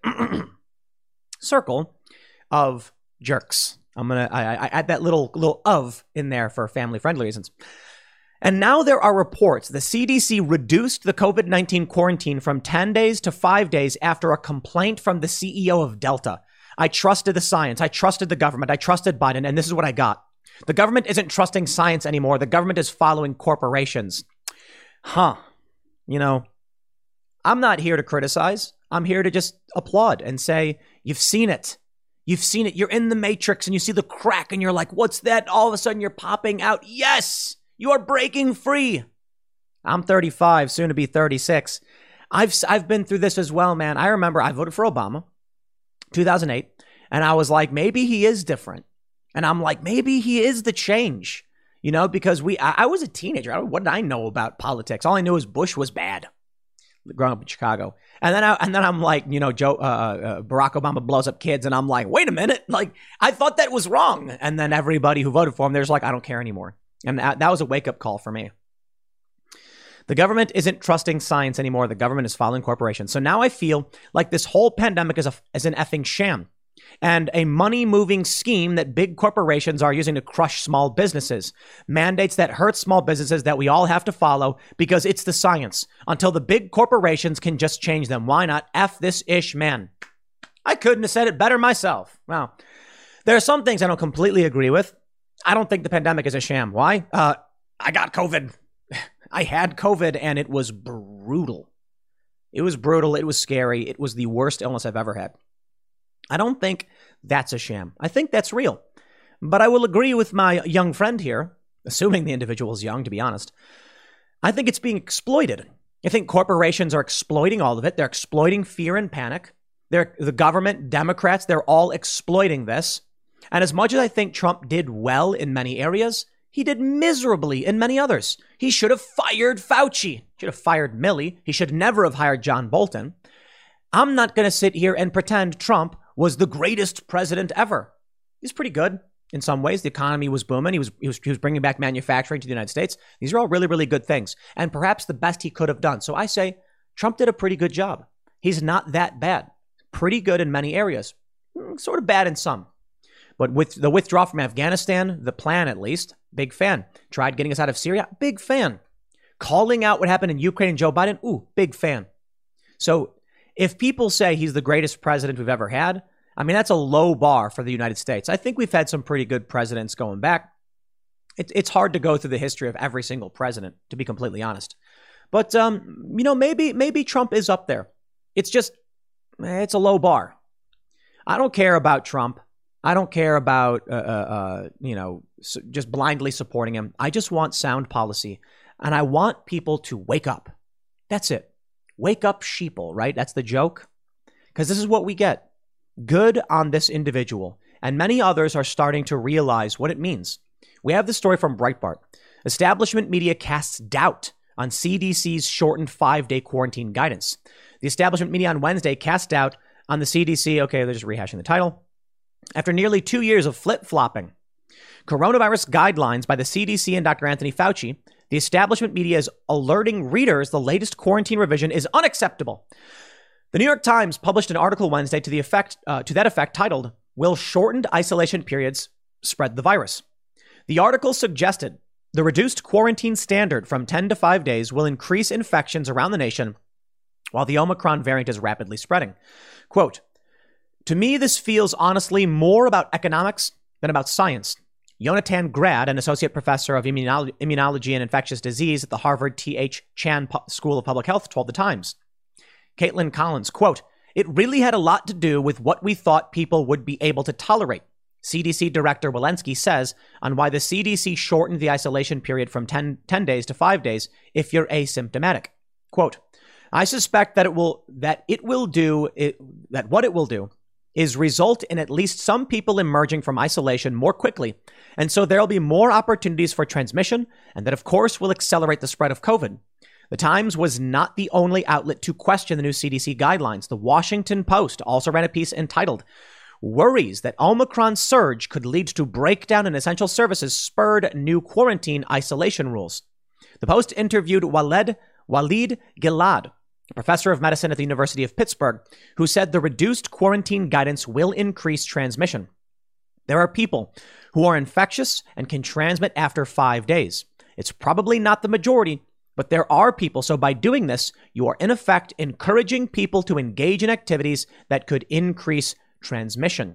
circle of jerks. I'm gonna I, I add that little little of in there for family friendly reasons. And now there are reports the C D C reduced the COVID nineteen quarantine from ten days to five days after a complaint from the C E O of Delta. I trusted the science. I trusted the government. I trusted Biden. And this is what I got. The government isn't trusting science anymore. The government is following corporations. Huh. You know, I'm not here to criticize. I'm here to just applaud and say, you've seen it. You've seen it. You're in the matrix and you see the crack and you're like, what's that? All of a sudden you're popping out. Yes, you are breaking free. I'm thirty-five, soon to be thirty-six. I've, I've been through this as well, man. I remember I voted for Obama. two thousand eight. And I was like, maybe he is different. And I'm like, maybe he is the change, you know, because we, I, I was a teenager. I, what did I know about politics? All I knew was Bush was bad growing up in Chicago. And then I, and then I'm like, you know, Joe, uh, uh, Barack Obama blows up kids. And I'm like, wait a minute. Like, I thought that was wrong. And then everybody who voted for him, there's like, I don't care anymore. And that, that was a wake up call for me. The government isn't trusting science anymore. The government is following corporations. So now I feel like this whole pandemic is, a, is an effing sham and a money-moving scheme that big corporations are using to crush small businesses. Mandates that hurt small businesses that we all have to follow because it's the science. Until the big corporations can just change them. Why not? F this ish, man. I couldn't have said it better myself. Wow. There are some things I don't completely agree with. I don't think the pandemic is a sham. Why? Uh, I got COVID. I had COVID and it was brutal. It was brutal. It was scary. It was the worst illness I've ever had. I don't think that's a sham. I think that's real. But I will agree with my young friend here, assuming the individual is young, to be honest. I think it's being exploited. I think corporations are exploiting all of it. They're exploiting fear and panic. They're, the government, Democrats, they're all exploiting this. And as much as I think Trump did well in many areas, he did miserably in many others. He should have fired Fauci. Should have fired Milley. He should never have hired John Bolton. I'm not going to sit here and pretend Trump was the greatest president ever. He's pretty good in some ways. The economy was booming. He was, he was he was bringing back manufacturing to the United States. These are all really, really good things, and perhaps the best he could have done. So I say Trump did a pretty good job. He's not that bad. Pretty good in many areas. Sort of bad in some. But with the withdrawal from Afghanistan, the plan at least, big fan. Tried getting us out of Syria, big fan. Calling out what happened in Ukraine and Joe Biden, ooh, big fan. So if people say he's the greatest president we've ever had, I mean, that's a low bar for the United States. I think we've had some pretty good presidents going back. It, it's hard to go through the history of every single president, to be completely honest. But, um, you know, maybe maybe Trump is up there. It's just, it's a low bar. I don't care about Trump. I don't care about, uh, uh, you know, just blindly supporting him. I just want sound policy. And I want people to wake up. That's it. Wake up, sheeple, right? That's the joke. Because this is what we get. Good on this individual. And many others are starting to realize what it means. We have this story from Breitbart. Establishment media casts doubt on C D C's shortened five-day quarantine guidance. The establishment media on Wednesday cast doubt on the C D C. Okay, they're just rehashing the title. After nearly two years of flip-flopping coronavirus guidelines by the C D C and Doctor Anthony Fauci, the establishment media is alerting readers the latest quarantine revision is unacceptable. The New York Times published an article Wednesday to the effect, uh, to that effect titled, will shortened isolation periods spread the virus? The article suggested the reduced quarantine standard from ten to five days will increase infections around the nation while the Omicron variant is rapidly spreading. Quote, to me, this feels honestly more about economics than about science. Yonatan Grad, an associate professor of immunolo- immunology and infectious disease at the Harvard T H Chan Pu- School of Public Health, told The Times. Caitlin Collins, quote, it really had a lot to do with what we thought people would be able to tolerate. C D C Director Walensky says on why the C D C shortened the isolation period from ten, ten days to five days if you're asymptomatic. Quote, I suspect that it will that it will do it, that what it will do is result in at least some people emerging from isolation more quickly. And so there'll be more opportunities for transmission, and that, of course, will accelerate the spread of COVID. The Times was not the only outlet to question the new C D C guidelines. The Washington Post also ran a piece entitled, Worries that Omicron surge could lead to breakdown in essential services spurred new quarantine isolation rules. The Post interviewed Walid, Walid Gilad, a professor of medicine at the University of Pittsburgh, who said the reduced quarantine guidance will increase transmission. There are people who are infectious and can transmit after five days. It's probably not the majority, but there are people. So by doing this, you are in effect encouraging people to engage in activities that could increase transmission.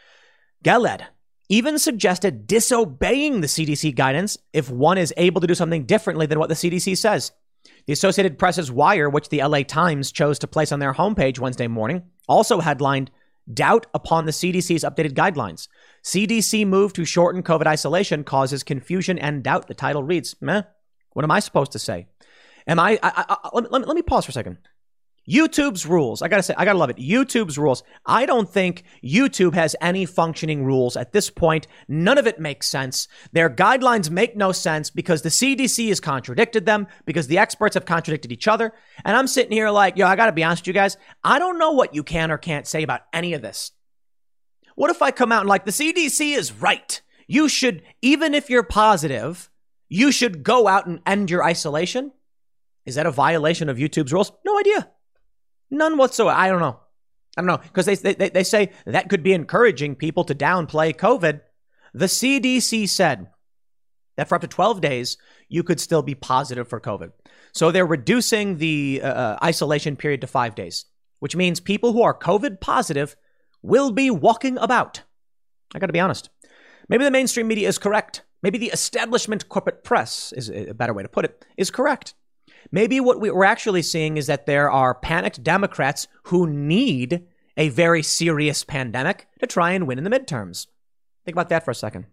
Gilad even suggested disobeying the C D C guidance if one is able to do something differently than what the C D C says. The Associated Press's Wire, which the L A Times chose to place on their homepage Wednesday morning, also headlined, Doubt upon the C D C's updated guidelines. C D C move to shorten COVID isolation causes confusion and doubt, the title reads. Meh, what am I supposed to say? Am I, I, I, I let, me, let, me, let me pause for a second. YouTube's rules. I gotta say, I gotta love it. YouTube's rules. I don't think YouTube has any functioning rules at this point. None of it makes sense. Their guidelines make no sense because the C D C has contradicted them, because the experts have contradicted each other. And I'm sitting here like, yo, I gotta be honest with you guys. I don't know what you can or can't say about any of this. What if I come out and like, the C D C is right? You should, even if you're positive, you should go out and end your isolation? Is that a violation of YouTube's rules? No idea. None whatsoever. I don't know. I don't know. Because they, they they say that could be encouraging people to downplay COVID. The C D C said that for up to twelve days, you could still be positive for COVID. So they're reducing the uh, isolation period to five days, which means people who are COVID positive will be walking about. I got to be honest. Maybe the mainstream media is correct. Maybe the establishment corporate press is a better way to put it, is correct. Maybe what we're actually seeing is that there are panicked Democrats who need a very serious pandemic to try and win in the midterms. Think about that for a second.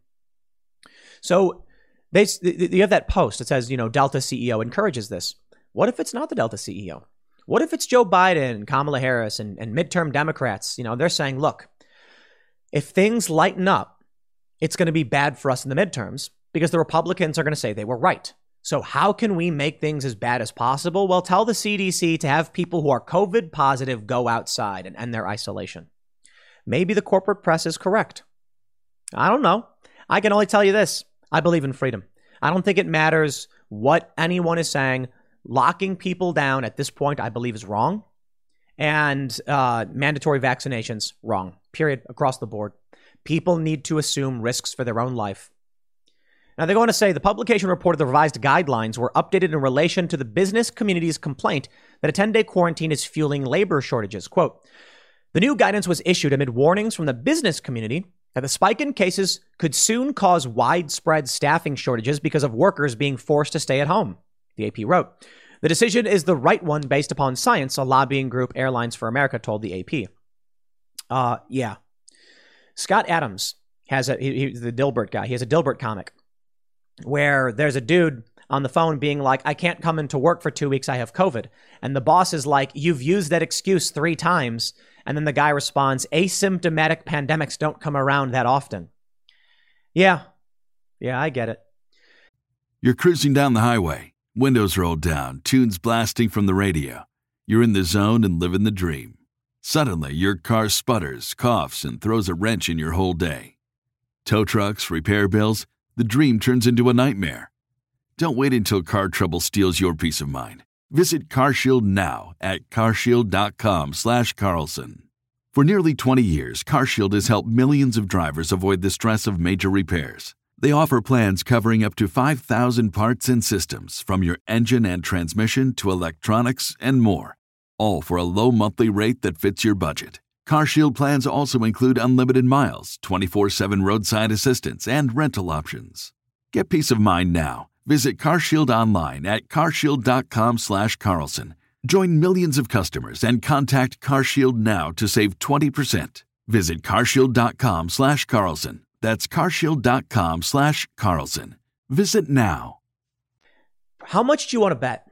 So they, you have that post that says, you know, Delta C E O encourages this. What if it's not the Delta C E O? What if it's Joe Biden, Kamala Harris, and, and midterm Democrats? You know, they're saying, look, if things lighten up, it's going to be bad for us in the midterms because the Republicans are going to say they were right. So how can we make things as bad as possible? Well, tell the C D C to have people who are COVID positive go outside and end their isolation. Maybe the corporate press is correct. I don't know. I can only tell you this. I believe in freedom. I don't think it matters what anyone is saying. Locking people down at this point, I believe, is wrong. And uh, mandatory vaccinations, wrong. Period. Across the board. People need to assume risks for their own life. Now, they're going to say the publication reported the revised guidelines were updated in relation to the business community's complaint that a ten-day quarantine is fueling labor shortages. Quote, the new guidance was issued amid warnings from the business community that the spike in cases could soon cause widespread staffing shortages because of workers being forced to stay at home, the A P wrote. The decision is the right one based upon science, a lobbying group, Airlines for America, told the A P. Uh, yeah. Scott Adams has a, he, he's the Dilbert guy. He has a Dilbert comic where there's a dude on the phone being like, I can't come into work for two weeks. I have COVID. And the boss is like, you've used that excuse three times. And then the guy responds, asymptomatic pandemics don't come around that often. Yeah. Yeah, I get it. You're cruising down the highway, windows rolled down, tunes blasting from the radio. You're in the zone and living the dream. Suddenly, your car sputters, coughs, and throws a wrench in your whole day. Tow trucks, repair bills, the dream turns into a nightmare. Don't wait until car trouble steals your peace of mind. Visit CarShield now at carshield.com slash Carlson. For nearly twenty years, CarShield has helped millions of drivers avoid the stress of major repairs. They offer plans covering up to five thousand parts and systems, from your engine and transmission to electronics and more, all for a low monthly rate that fits your budget. CarShield plans also include unlimited miles, twenty-four seven roadside assistance, and rental options. Get peace of mind now. Visit CarShield online at carshield.com slash Carlson. Join millions of customers and contact CarShield now to save twenty percent. Visit carshield.com slash Carlson. That's carshield.com slash Carlson. Visit now. How much do you want to bet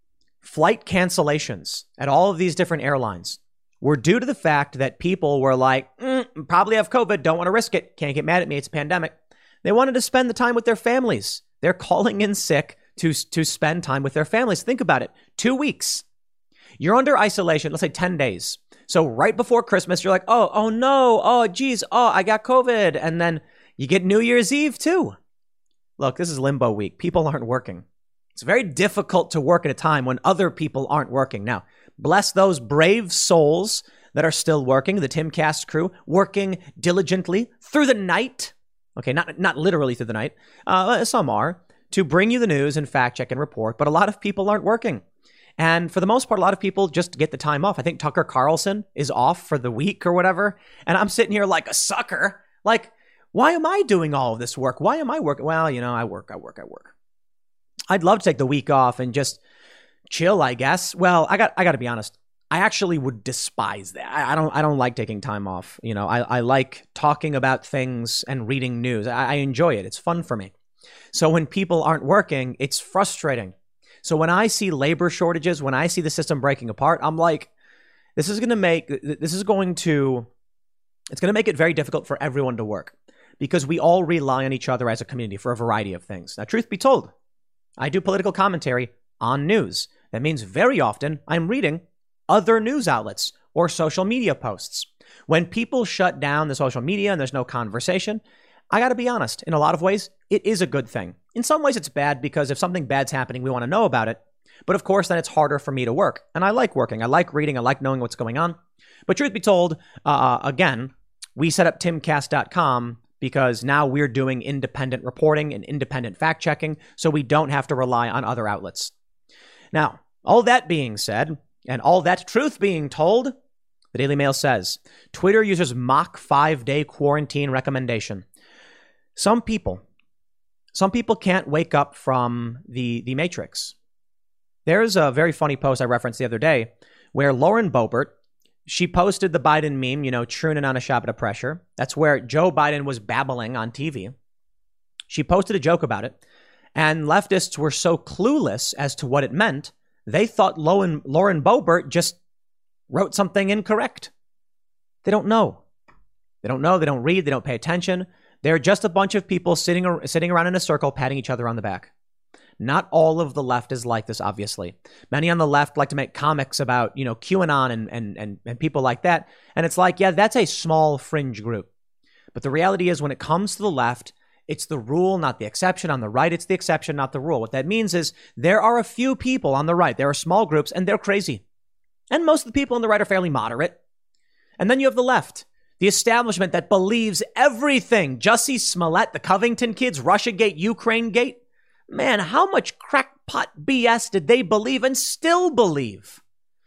flight cancellations at all of these different airlines were due to the fact that people were like, mm, probably have COVID, don't want to risk it, can't get mad at me, it's a pandemic. They wanted to spend the time with their families. They're calling in sick to, to spend time with their families. Think about it. Two weeks. You're under isolation, let's say ten days. So right before Christmas, you're like, oh, oh no, oh geez, oh, I got COVID. And then you get New Year's Eve too. Look, this is limbo week. People aren't working. It's very difficult to work at a time when other people aren't working. Now, bless those brave souls that are still working, the Timcast crew, working diligently through the night. Okay, not, not literally through the night. Uh, some are, to bring you the news and fact check and report. But a lot of people aren't working. And for the most part, a lot of people just get the time off. I think Tucker Carlson is off for the week or whatever. And I'm sitting here like a sucker. Like, why am I doing all of this work? Why am I working? Well, you know, I work, I work, I work. I'd love to take the week off and just chill, I guess. Well, I got, I got to be honest. I actually would despise that. I, I don't, I don't like taking time off. You know, I, I like talking about things and reading news. I, I enjoy it. It's fun for me. So when people aren't working, it's frustrating. So when I see labor shortages, when I see the system breaking apart, I'm like, this is going to make, this is going to, it's going to make it very difficult for everyone to work because we all rely on each other as a community for a variety of things. Now, truth be told, I do political commentary on news. That means very often I'm reading other news outlets or social media posts. When people shut down the social media and there's no conversation, I got to be honest, in a lot of ways, it is a good thing. In some ways, it's bad because if something bad's happening, we want to know about it. But of course, then it's harder for me to work. And I like working. I like reading. I like knowing what's going on. But truth be told, uh, again, we set up timcast dot com because now we're doing independent reporting and independent fact checking, so we don't have to rely on other outlets. Now, all that being said, and all that truth being told, the Daily Mail says, Twitter users mock five-day quarantine recommendation. Some people, some people can't wake up from the, the Matrix. There's a very funny post I referenced the other day where Lauren Boebert, she posted the Biden meme, you know, churning on a shot of pressure. That's where Joe Biden was babbling on T V. She posted a joke about it, and leftists were so clueless as to what it meant, they thought Lauren, Lauren Boebert just wrote something incorrect. They don't know. They don't know. They don't read. They don't pay attention. They're just a bunch of people sitting, sitting around in a circle, patting each other on the back. Not all of the left is like this, obviously. Many on the left like to make comics about, you know, QAnon and, and, and, and people like that. And it's like, yeah, that's a small fringe group. But the reality is when it comes to the left, it's the rule, not the exception. On the right, it's the exception, not the rule. What that means is there are a few people on the right. There are small groups, and they're crazy. And most of the people on the right are fairly moderate. And then you have the left, the establishment that believes everything. Jussie Smollett, the Covington kids, Russiagate, Ukrainegate. Man, how much crackpot B S did they believe and still believe?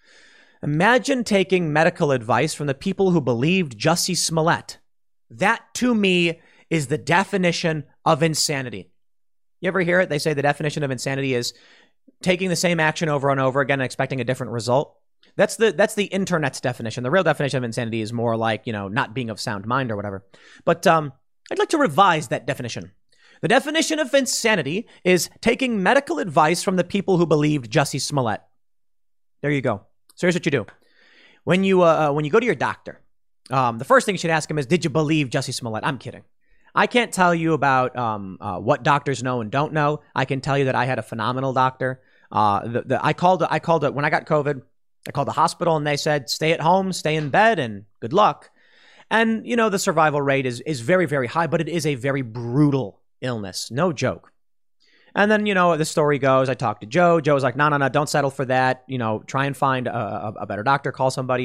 Imagine taking medical advice from the people who believed Jussie Smollett. That, to me, is the definition of insanity. You ever hear it? They say the definition of insanity is taking the same action over and over again and expecting a different result. That's the that's the internet's definition. The real definition of insanity is more like, you know, not being of sound mind or whatever. But um, I'd like to revise that definition. The definition of insanity is taking medical advice from the people who believed Jussie Smollett. There you go. So here's what you do. When you uh, when you go to your doctor, um, the first thing you should ask him is, did you believe Jussie Smollett? I'm kidding. I can't tell you about um, uh, what doctors know and don't know. I can tell you that I had a phenomenal doctor. Uh, the, the, I called I called it when I got COVID. I called the hospital and they said, stay at home, stay in bed, and good luck. And, you know, the survival rate is is very, very high, but it is a very brutal illness. No joke. And then, you know, the story goes, I talked to Joe. Joe's like, no, no, no, don't settle for that. You know, try and find a, a, a better doctor, call somebody.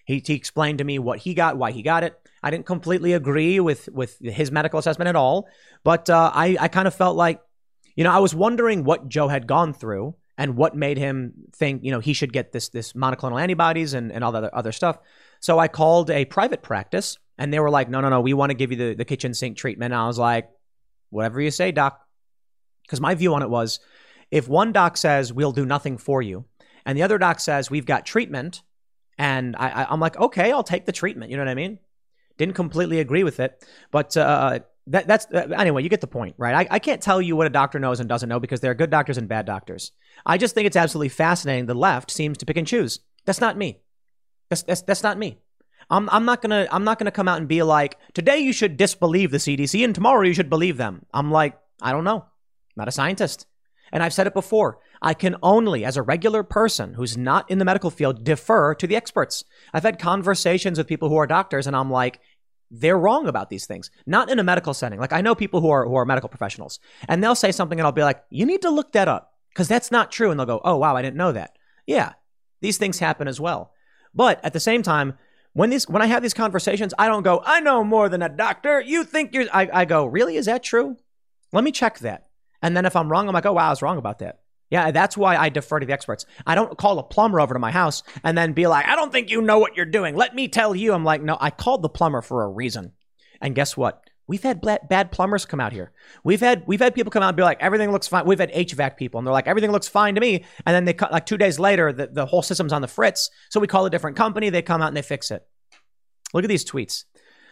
He, he explained to me what he got, why he got it. I didn't completely agree with, with his medical assessment at all, but uh, I, I kind of felt like, you know, I was wondering what Joe had gone through and what made him think, you know, he should get this this monoclonal antibodies and, and all the other, other stuff. So I called a private practice and they were like, no, no, no, we want to give you the, the kitchen sink treatment. And I was like, whatever you say, doc. Because my view on it was, if one doc says we'll do nothing for you and the other doc says we've got treatment, and I, I, I'm like, okay, I'll take the treatment. You know what I mean? Didn't completely agree with it. But uh, that, that's uh, anyway, you get the point, right? I, I can't tell you what a doctor knows and doesn't know because there are good doctors and bad doctors. I just think it's absolutely fascinating. The left seems to pick and choose. That's not me. That's that's, that's not me. I'm I'm not gonna I'm not gonna come out and be like, today you should disbelieve the C D C and tomorrow you should believe them. I'm like, I don't know. I'm not a scientist. And I've said it before. I can only, as a regular person who's not in the medical field, defer to the experts. I've had conversations with people who are doctors, and I'm like, they're wrong about these things. Not in a medical setting. Like, I know people who are who are medical professionals, and they'll say something, and I'll be like, you need to look that up, because that's not true. And they'll go, oh, wow, I didn't know that. Yeah, these things happen as well. But at the same time, when these when I have these conversations, I don't go, I know more than a doctor. You think you're... I, I go, really? Is that true? Let me check that. And then if I'm wrong, I'm like, oh, wow, I was wrong about that. Yeah, that's why I defer to the experts. I don't call a plumber over to my house and then be like, I don't think you know what you're doing. Let me tell you. I'm like, no, I called the plumber for a reason. And guess what? We've had bad plumbers come out here. We've had we've had people come out and be like, everything looks fine. We've had H V A C people, and they're like, everything looks fine to me. And then they cut like two days later, the, the whole system's on the fritz. So we call a different company. They come out and they fix it. Look at these tweets.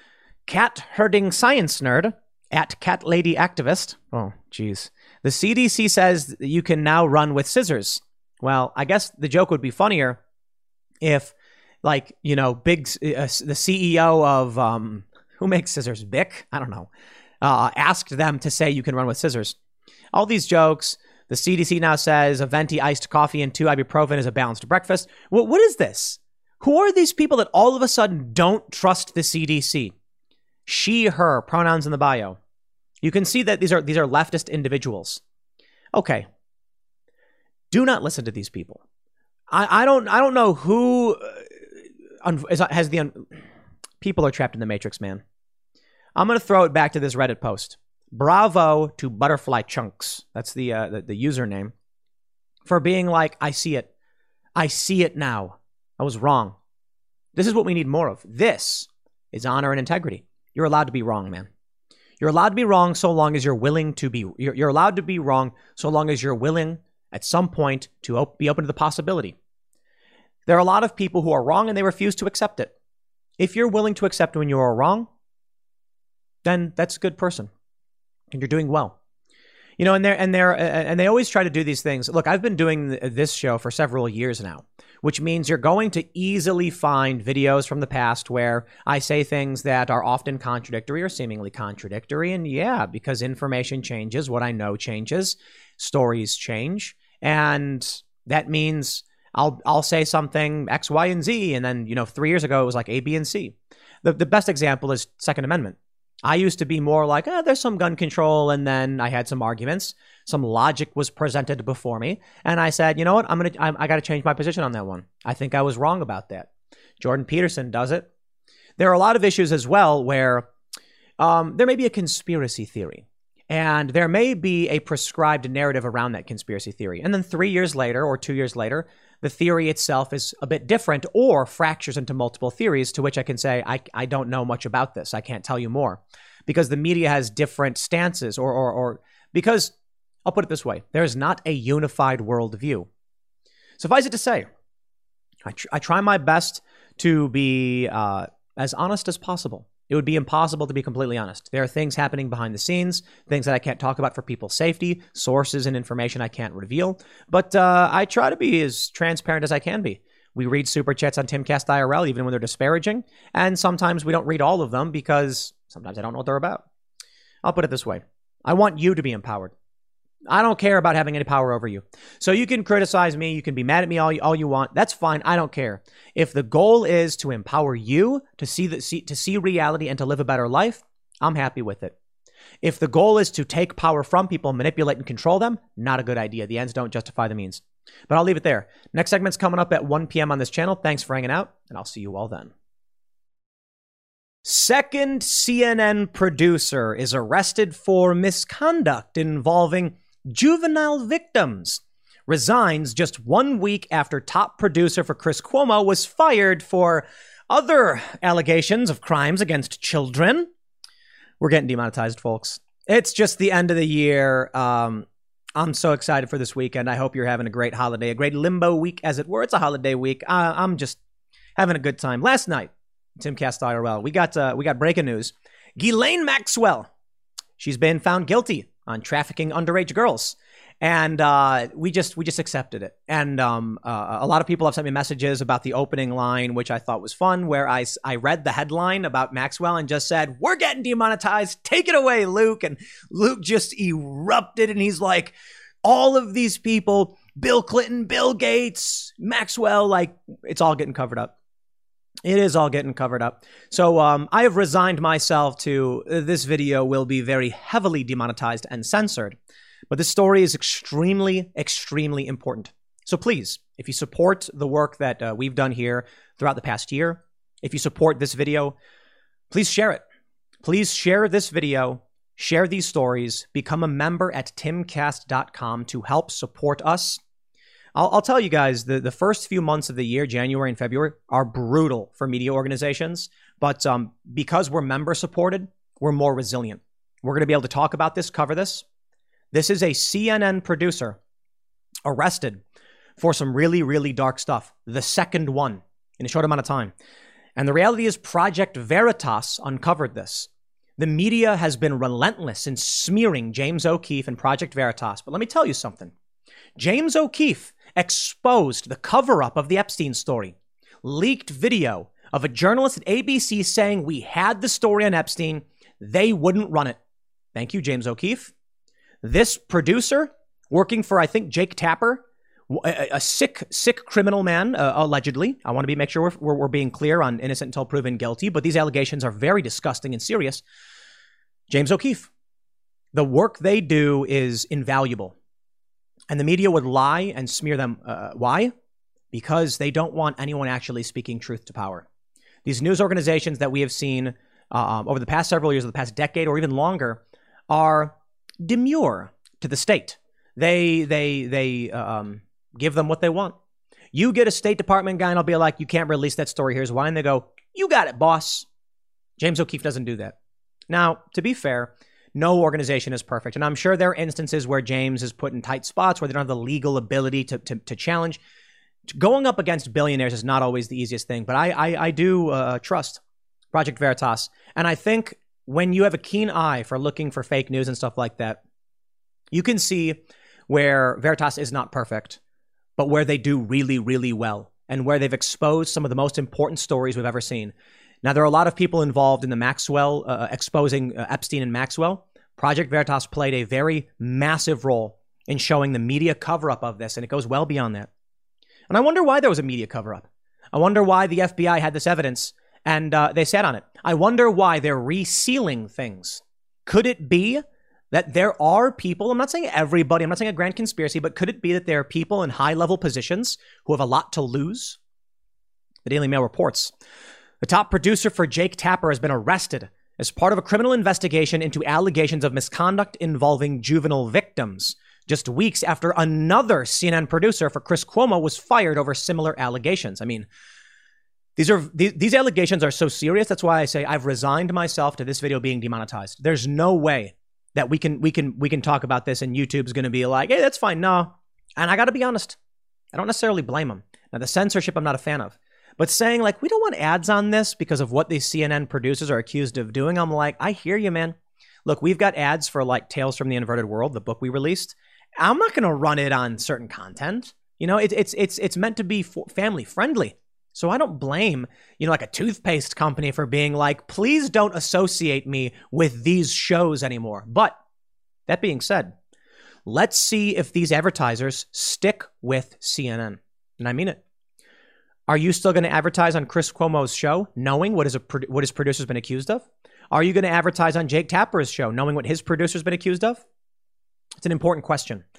Cat herding science nerd at Cat Lady Activist. Oh, geez. The C D C says you can now run with scissors. Well, I guess the joke would be funnier if, like, you know, big uh, the C E O of um, who makes scissors, Bic? I don't know. Uh, asked them to say you can run with scissors. All these jokes. The C D C now says a venti iced coffee and two ibuprofen is a balanced breakfast. What what is this? Who are these people that all of a sudden don't trust the C D C? She, her, pronouns in the bio. You can see that these are these are leftist individuals. Okay. Do not listen to these people. I, I don't I don't know who uh, has the un- people are trapped in the matrix, man. I'm gonna throw it back to this Reddit post. Bravo to Butterfly Chunks. That's the uh, the, the username for being like, I see it, I see it now. I was wrong. This is what we need more of. This is honor and integrity. You're allowed to be wrong, man. You're allowed to be wrong so long as you're willing to be, you're, you're allowed to be wrong so long as you're willing at some point to op- be open to the possibility. There are a lot of people who are wrong and they refuse to accept it. If you're willing to accept when you are wrong, then that's a good person and you're doing well. You know, and they're, and they're, and they always try to do these things. Look, I've been doing this show for several years now, which means you're going to easily find videos from the past where I say things that are often contradictory or seemingly contradictory. And yeah, because information changes, what I know changes, stories change. And that means I'll, I'll say something X, Y, and Z. And then, you know, three years ago, it was like A, B, and C. The, the best example is Second Amendment. I used to be more like, oh, there's some gun control. And then I had some arguments. Some logic was presented before me. And I said, you know what? I'm going to, I, I got to change my position on that one. I think I was wrong about that. Jordan Peterson does it. There are a lot of issues as well where um, there may be a conspiracy theory and there may be a prescribed narrative around that conspiracy theory. And then three years later or two years later, the theory itself is a bit different or fractures into multiple theories to which I can say, I, I don't know much about this. I can't tell you more because the media has different stances or, or, or because I'll put it this way. There is not a unified worldview. Suffice it to say, I, tr- I try my best to be uh, as honest as possible. It would be impossible to be completely honest. There are things happening behind the scenes, things that I can't talk about for people's safety, sources and information I can't reveal. But uh, I try to be as transparent as I can be. We read super chats on Timcast I R L, even when they're disparaging. And sometimes we don't read all of them because sometimes I don't know what they're about. I'll put it this way. I want you to be empowered. I don't care about having any power over you. So you can criticize me. You can be mad at me all, all you want. That's fine. I don't care. If the goal is to empower you to see, the, see to see reality and to live a better life, I'm happy with it. If the goal is to take power from people, manipulate and control them, not a good idea. The ends don't justify the means. But I'll leave it there. Next segment's coming up at one p.m. on this channel. Thanks for hanging out, and I'll see you all then. Second C N N producer is arrested for misconduct involving juvenile victims. Resigns just one week after top producer for Chris Cuomo was fired for other allegations of crimes against children. We're getting demonetized, folks. It's just the end of the year. Um, I'm so excited for this weekend. I hope you're having a great holiday, a great limbo week, as it were. It's a holiday week. Uh, I'm just having a good time. Last night, Timcast I R L, we got uh, we got breaking news. Ghislaine Maxwell, she's been found guilty on trafficking underage girls. And uh, we just we just accepted it. And um, uh, a lot of people have sent me messages about the opening line, which I thought was fun, where I, I read the headline about Maxwell and just said, we're getting demonetized. Take it away, Luke. And Luke just erupted. And he's like, all of these people, Bill Clinton, Bill Gates, Maxwell, like it's all getting covered up. It is all getting covered up. So um, I have resigned myself to uh, this video will be very heavily demonetized and censored. But this story is extremely, extremely important. So please, if you support the work that uh, we've done here throughout the past year, if you support this video, please share it. Please share this video, share these stories, become a member at timcast dot com to help support us. I'll, I'll tell you guys, the, the first few months of the year, January and February, are brutal for media organizations. But um, because we're member supported, we're more resilient. We're going to be able to talk about this, cover this. This is a C N N producer arrested for some really, really dark stuff. The second one in a short amount of time. And the reality is Project Veritas uncovered this. The media has been relentless in smearing James O'Keefe and Project Veritas. But let me tell you something. James O'Keefe exposed the cover-up of the Epstein story. Leaked video of a journalist at A B C saying we had the story on Epstein. They wouldn't run it. Thank you, James O'Keefe. This producer, working for, I think, Jake Tapper, a, a sick, sick criminal man, uh, allegedly. I want to be make sure we're, we're, we're being clear on innocent until proven guilty, but these allegations are very disgusting and serious. James O'Keefe. The work they do is invaluable. And the media would lie and smear them. Uh, why? Because they don't want anyone actually speaking truth to power. These news organizations that we have seen uh, over the past several years, or the past decade, or even longer, are demure to the state. They they they um, give them what they want. You get a State Department guy and I'll be like, you can't release that story. Here's why. And they go, you got it, boss. James O'Keefe doesn't do that. Now, to be fair, no organization is perfect. And I'm sure there are instances where James is put in tight spots where they don't have the legal ability to to, to challenge. Going up against billionaires is not always the easiest thing. But I, I, I do uh, trust Project Veritas. And I think when you have a keen eye for looking for fake news and stuff like that, you can see where Veritas is not perfect, but where they do really, really well and where they've exposed some of the most important stories we've ever seen. Now, there are a lot of people involved in the Maxwell, uh, exposing uh, Epstein and Maxwell. Project Veritas played a very massive role in showing the media cover-up of this, and it goes well beyond that. And I wonder why there was a media cover-up. I wonder why the F B I had this evidence and uh, they sat on it. I wonder why they're resealing things. Could it be that there are people, I'm not saying everybody, I'm not saying a grand conspiracy, but could it be that there are people in high-level positions who have a lot to lose? The Daily Mail reports, the top producer for Jake Tapper has been arrested as part of a criminal investigation into allegations of misconduct involving juvenile victims, just weeks after another C N N producer for Chris Cuomo was fired over similar allegations. I mean, These are these, these allegations are so serious. That's why I say I've resigned myself to this video being demonetized. There's no way that we can we can we can talk about this and YouTube's going to be like, hey, that's fine. No. And I got to be honest, I don't necessarily blame them. Now, the censorship I'm not a fan of, but saying like we don't want ads on this because of what these C N N producers are accused of doing, I'm like, I hear you, man. Look, we've got ads for like Tales from the Inverted World, the book we released. I'm not going to run it on certain content. You know, it, it's it's it's meant to be family friendly. So I don't blame, you know, like a toothpaste company for being like, please don't associate me with these shows anymore. But that being said, let's see if these advertisers stick with C N N. And I mean it. Are you still going to advertise on Chris Cuomo's show, knowing what his, what his producer's been accused of? Are you going to advertise on Jake Tapper's show, knowing what his producer's been accused of? It's an important question.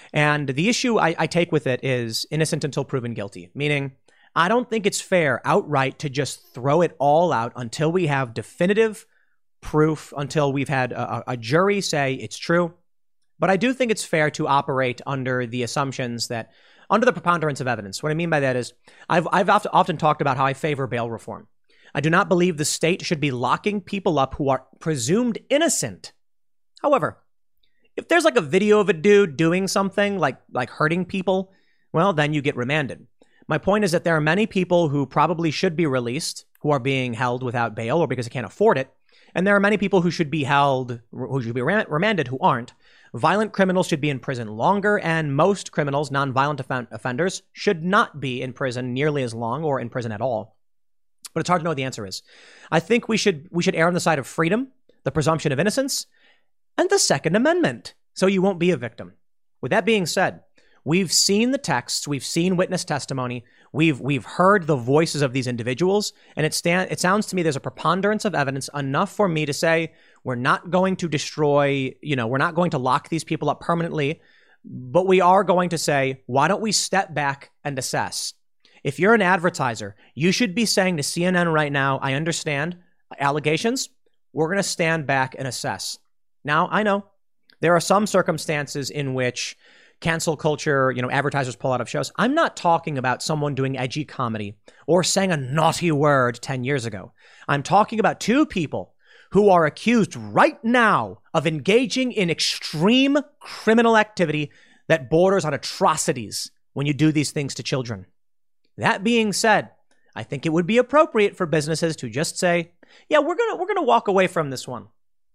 And the issue I, I take with it is innocent until proven guilty, meaning I don't think it's fair outright to just throw it all out until we have definitive proof, until we've had a, a jury say it's true. But I do think it's fair to operate under the assumptions that, under the preponderance of evidence. What I mean by that is I've, I've often, often talked about how I favor bail reform. I do not believe the state should be locking people up who are presumed innocent. However, if there's like a video of a dude doing something like like hurting people, well, then you get remanded. My point is that there are many people who probably should be released who are being held without bail or because they can't afford it. And there are many people who should be held, who should be remanded who aren't. Violent criminals should be in prison longer, and most criminals, nonviolent off- offenders, should not be in prison nearly as long or in prison at all. But it's hard to know what the answer is. I think we should we should err on the side of freedom, the presumption of innocence, and the Second Amendment, so you won't be a victim. With that being said, we've seen the texts, we've seen witness testimony, we've we've heard the voices of these individuals, and it stand it sounds to me there's a preponderance of evidence enough for me to say we're not going to destroy, you know, we're not going to lock these people up permanently, but we are going to say, why don't we step back and assess? If you're an advertiser, you should be saying to C N N right now, I understand allegations, we're going to stand back and assess. Now, I know there are some circumstances in which cancel culture, you know, advertisers pull out of shows. I'm not talking about someone doing edgy comedy or saying a naughty word ten years ago. I'm talking about two people who are accused right now of engaging in extreme criminal activity that borders on atrocities when you do these things to children. That being said, I think it would be appropriate for businesses to just say, yeah, we're going to we're going to walk away from this one.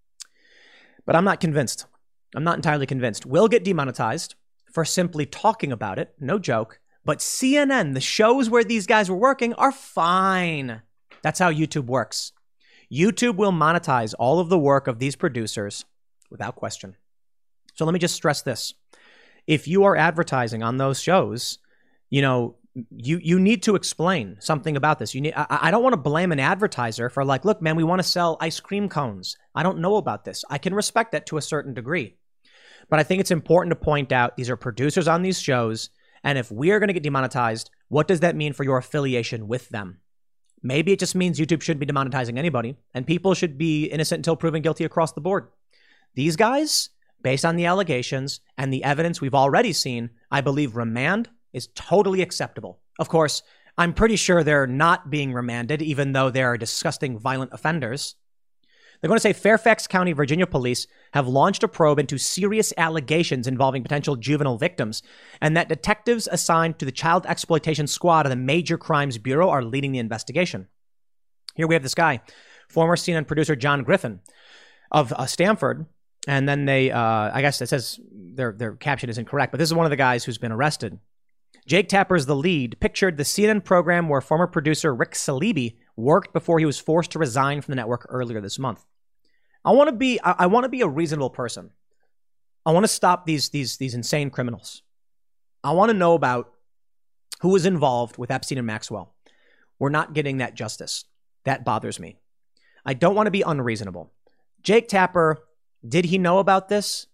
But I'm not convinced. I'm not entirely convinced. We'll get demonetized for simply talking about it. No joke. But C N N, the shows where these guys were working, are fine. That's how YouTube works. YouTube will monetize all of the work of these producers without question. So let me just stress this. If you are advertising on those shows, you know, you you need to explain something about this. You need. I, I don't want to blame an advertiser for like, look, man, we want to sell ice cream cones. I don't know about this. I can respect that to a certain degree. But I think it's important to point out these are producers on these shows. And if we are going to get demonetized, what does that mean for your affiliation with them? Maybe it just means YouTube shouldn't be demonetizing anybody and people should be innocent until proven guilty across the board. These guys, based on the allegations and the evidence we've already seen, I believe remand is totally acceptable. Of course, I'm pretty sure they're not being remanded, even though they're disgusting violent offenders. They're going to say Fairfax County, Virginia police have launched a probe into serious allegations involving potential juvenile victims, and that detectives assigned to the Child Exploitation Squad of the Major Crimes Bureau are leading the investigation. Here we have this guy, former C N N producer John Griffin of uh, Stanford, and then they, uh, I guess it says their their caption is incorrect, but this is one of the guys who's been arrested. Jake Tapper's the lead, pictured the C N N program where former producer Rick Salibi worked before he was forced to resign from the network earlier this month. I want to be I, I want to be a reasonable person. I want to stop these these these insane criminals. I want to know about who was involved with Epstein and Maxwell. We're not getting that justice. That bothers me. I don't want to be unreasonable. Jake Tapper, did he know about this?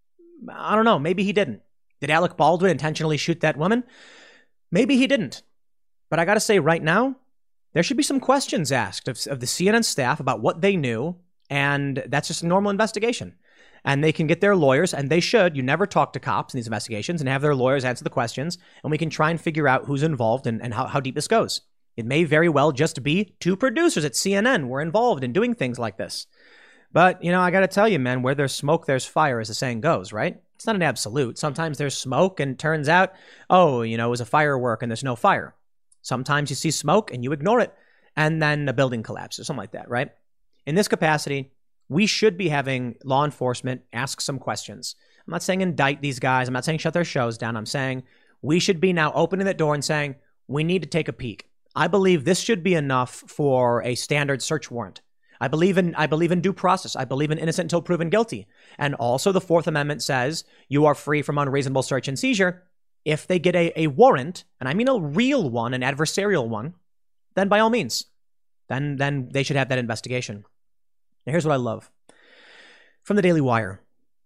I don't know. Maybe he didn't. Did Alec Baldwin intentionally shoot that woman? Maybe he didn't. But I got to say right now, there should be some questions asked of, of the C N N staff about what they knew. And that's just a normal investigation. And they can get their lawyers, and they should. You never talk to cops in these investigations and have their lawyers answer the questions. And we can try and figure out who's involved and, and how, how deep this goes. It may very well just be two producers at C N N were involved in doing things like this. But, you know, I got to tell you, man, where there's smoke, there's fire, as the saying goes, right? It's not an absolute. Sometimes there's smoke and turns out, oh, you know, it was a firework and there's no fire. Sometimes you see smoke and you ignore it and then a building collapses, something like that, right? In this capacity, we should be having law enforcement ask some questions. I'm not saying indict these guys. I'm not saying shut their shows down. I'm saying we should be now opening that door and saying we need to take a peek. I believe this should be enough for a standard search warrant. I believe in I believe in due process. I believe in innocent until proven guilty. And also the Fourth Amendment says you are free from unreasonable search and seizure. If they get a, a warrant, and I mean a real one, an adversarial one, then by all means, then then they should have that investigation. Now here's what I love. From the Daily Wire. Quote,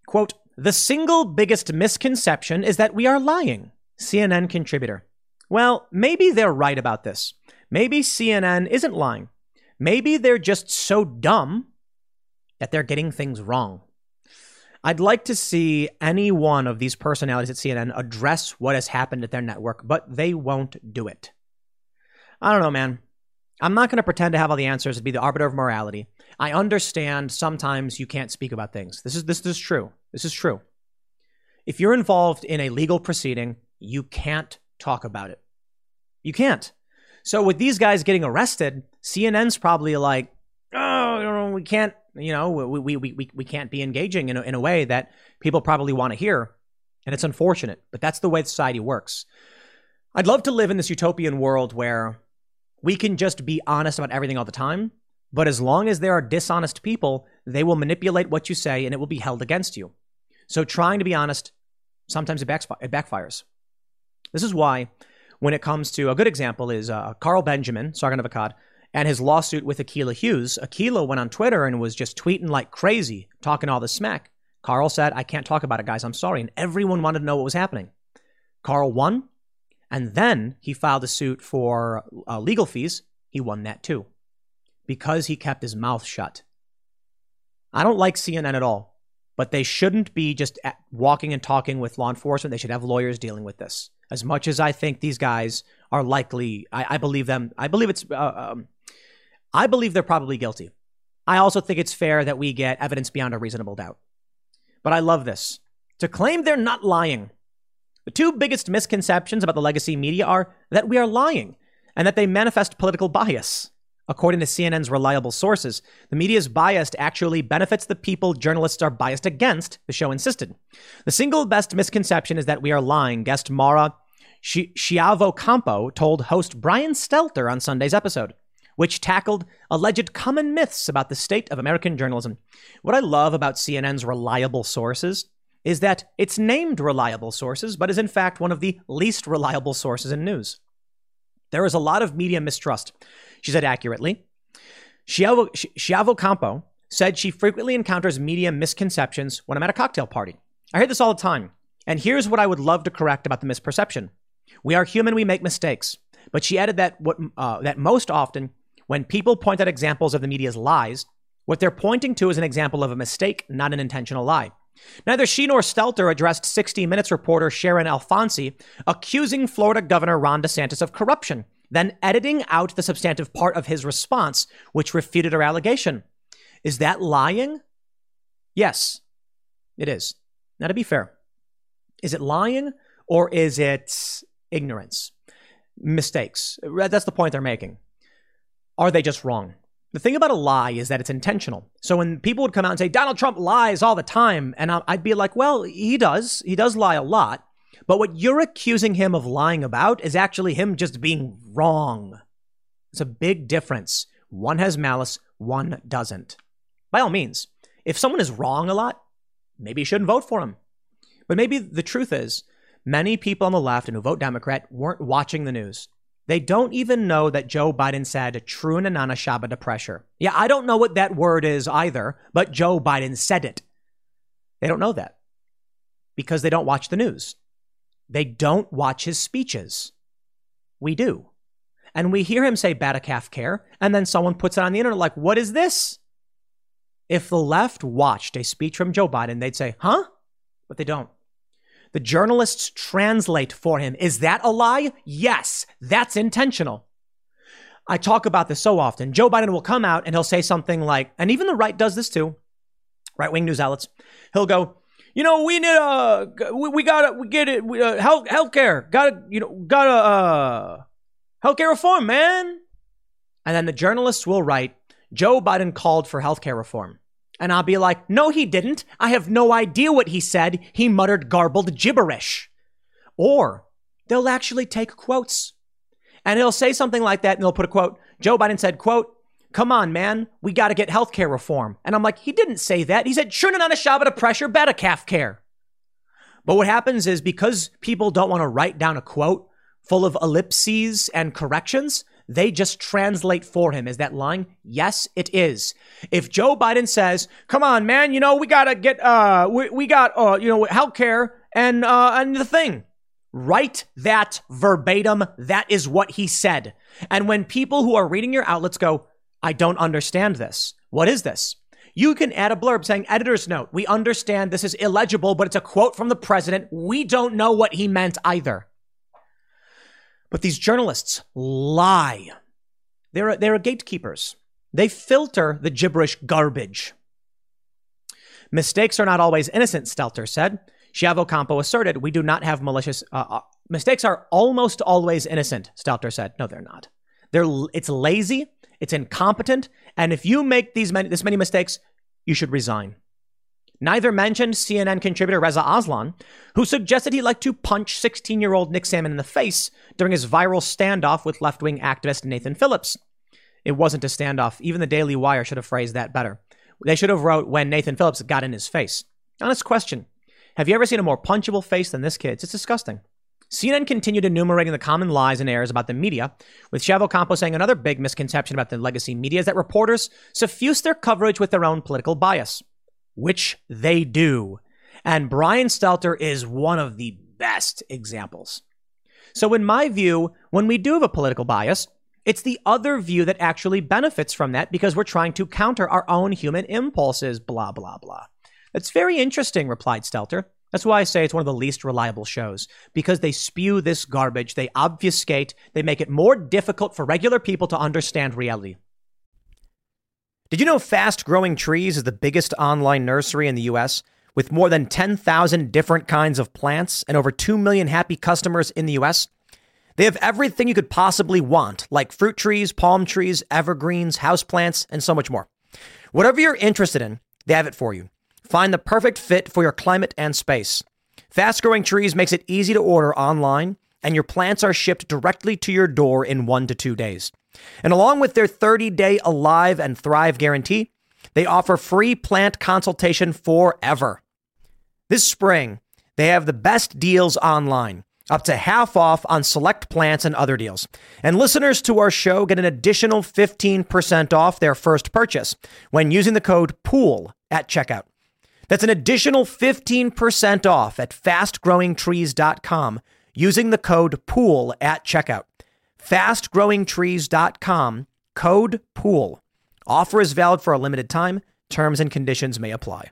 The single biggest misconception is that we are lying. C N N contributor. Well, maybe they're right about this. Maybe C N N isn't lying. Maybe they're just so dumb that they're getting things wrong. I'd like to see any one of these personalities at C N N address what has happened at their network, but they won't do it. I don't know, man. I'm not going to pretend to have all the answers and be the arbiter of morality. I understand sometimes you can't speak about things. This is this is true. This is true. If you're involved in a legal proceeding, you can't talk about it. You can't. So with these guys getting arrested, C N N's probably like, oh, we can't, you know, we we we we can't be engaging in a, in a way that people probably want to hear, and it's unfortunate, but that's the way society works. I'd love to live in this utopian world where we can just be honest about everything all the time, but as long as there are dishonest people, they will manipulate what you say and it will be held against you. So trying to be honest, sometimes it, backf- it backfires. This is why when it comes to, a good example is uh, Carl Benjamin, Sargon of Akkad, and his lawsuit with Akilah Hughes. Akilah went on Twitter and was just tweeting like crazy, talking all this smack. Carl said, I can't talk about it, guys. I'm sorry. And everyone wanted to know what was happening. Carl won. And then he filed a suit for uh, legal fees. He won that too, because he kept his mouth shut. I don't like C N N at all, but they shouldn't be just at walking and talking with law enforcement. They should have lawyers dealing with this. As much as I think these guys are likely, I, I believe them. I believe it's, uh, um, I believe they're probably guilty. I also think it's fair that we get evidence beyond a reasonable doubt. But I love this. To claim they're not lying. The two biggest misconceptions about the legacy media are that we are lying and that they manifest political bias. According to C N N's reliable sources, the media's bias actually benefits the people journalists are biased against, the show insisted. The single best misconception is that we are lying, guest Mara Schiavocampo told host Brian Stelter on Sunday's episode, which tackled alleged common myths about the state of American journalism. What I love about C N N's reliable sources is that it's named reliable sources, but is in fact one of the least reliable sources in news. There is a lot of media mistrust, she said accurately. Schiavocampo said she frequently encounters media misconceptions when I'm at a cocktail party. I hear this all the time. And here's what I would love to correct about the misperception. We are human, we make mistakes. But she added that what uh, that most often, when people point out examples of the media's lies, what they're pointing to is an example of a mistake, not an intentional lie. Neither she nor Stelter addressed sixty minutes reporter Sharon Alfonsi accusing Florida Governor Ron DeSantis of corruption, then editing out the substantive part of his response, which refuted her allegation. Is that lying? Yes, it is. Now, to be fair, is it lying or is it ignorance? Mistakes. That's the point they're making. Are they just wrong? The thing about a lie is that it's intentional. So when people would come out and say, Donald Trump lies all the time, and I'd be like, well, he does. He does lie a lot. But what you're accusing him of lying about is actually him just being wrong. It's a big difference. One has malice, one doesn't. By all means, if someone is wrong a lot, maybe you shouldn't vote for him. But maybe the truth is, many people on the left and who vote Democrat weren't watching the news. They don't even know that Joe Biden said true nanana shaba de pressure. Yeah, I don't know what that word is either, but Joe Biden said it. They don't know that because they don't watch the news. They don't watch his speeches. We do. And we hear him say Batacalf care, and then someone puts it on the internet like, what is this? If the left watched a speech from Joe Biden, they'd say, huh? But they don't. The journalists translate for him. Is that a lie? Yes, that's intentional. I talk about this so often. Joe Biden will come out and he'll say something like, and even the right does this too, right-wing news outlets. He'll go, you know, we need a, we, we gotta, we get it, we, uh, health, healthcare, gotta, you know, gotta, uh, healthcare reform, man. And then the journalists will write, Joe Biden called for healthcare reform. And I'll be like, no, he didn't. I have no idea what he said. He muttered garbled gibberish. Or they'll actually take quotes. And he'll say something like that, and they'll put a quote. Joe Biden said, quote, come on, man, we got to get healthcare reform. And I'm like, he didn't say that. He said, shouldn't on a shaba to pressure, Batacalf care. But what happens is because people don't want to write down a quote full of ellipses and corrections, They just translate for him. Is that lying? Yes, it is. If Joe Biden says, come on, man, you know, we got to get, uh, we, we got, uh, you know, healthcare and, uh, and the thing. Write that verbatim. That is what he said. And when people who are reading your outlets go, I don't understand this. What is this? You can add a blurb saying, editor's note, we understand this is illegible, but it's a quote from the president. We don't know what he meant either. But these journalists lie. They're, they're gatekeepers. They filter the gibberish garbage. Mistakes are not always innocent, Stelter said. Schiavo-Campo asserted, we do not have malicious... Uh, uh, mistakes are almost always innocent, Stelter said. No, they're not. They're, it's lazy, it's incompetent, and if you make these many, this many mistakes, you should resign. Neither mentioned C N N contributor Reza Aslan, who suggested he'd like to punch sixteen-year-old Nick Salmon in the face during his viral standoff with left-wing activist Nathan Phillips. It wasn't a standoff. Even the Daily Wire should have phrased that better. They should have wrote when Nathan Phillips got in his face. Honest question. Have you ever seen a more punchable face than this kid's? It's disgusting. C N N continued enumerating the common lies and errors about the media, with Schiavo-Campo saying another big misconception about the legacy media is that reporters suffuse their coverage with their own political bias, which they do. And Brian Stelter is one of the best examples. So in my view, when we do have a political bias, it's the other view that actually benefits from that because we're trying to counter our own human impulses, blah, blah, blah. That's very interesting, replied Stelter. That's why I say it's one of the least reliable shows, because they spew this garbage, they obfuscate, they make it more difficult for regular people to understand reality. Did you know Fast Growing Trees is the biggest online nursery in the U S, with more than ten thousand different kinds of plants and over two million happy customers in the U S? They have everything you could possibly want, like fruit trees, palm trees, evergreens, houseplants, and so much more. Whatever you're interested in, they have it for you. Find the perfect fit for your climate and space. Fast Growing Trees makes it easy to order online, and your plants are shipped directly to your door in one to two days. And along with their thirty-day Alive and Thrive guarantee, they offer free plant consultation forever. This spring, they have the best deals online, up to half off on select plants and other deals. And listeners to our show get an additional fifteen percent off their first purchase when using the code POOL at checkout. That's an additional fifteen percent off at fast growing trees dot com using the code POOL at checkout. fast growing trees dot com, code POOL. Offer is valid for a limited time. Terms and conditions may apply.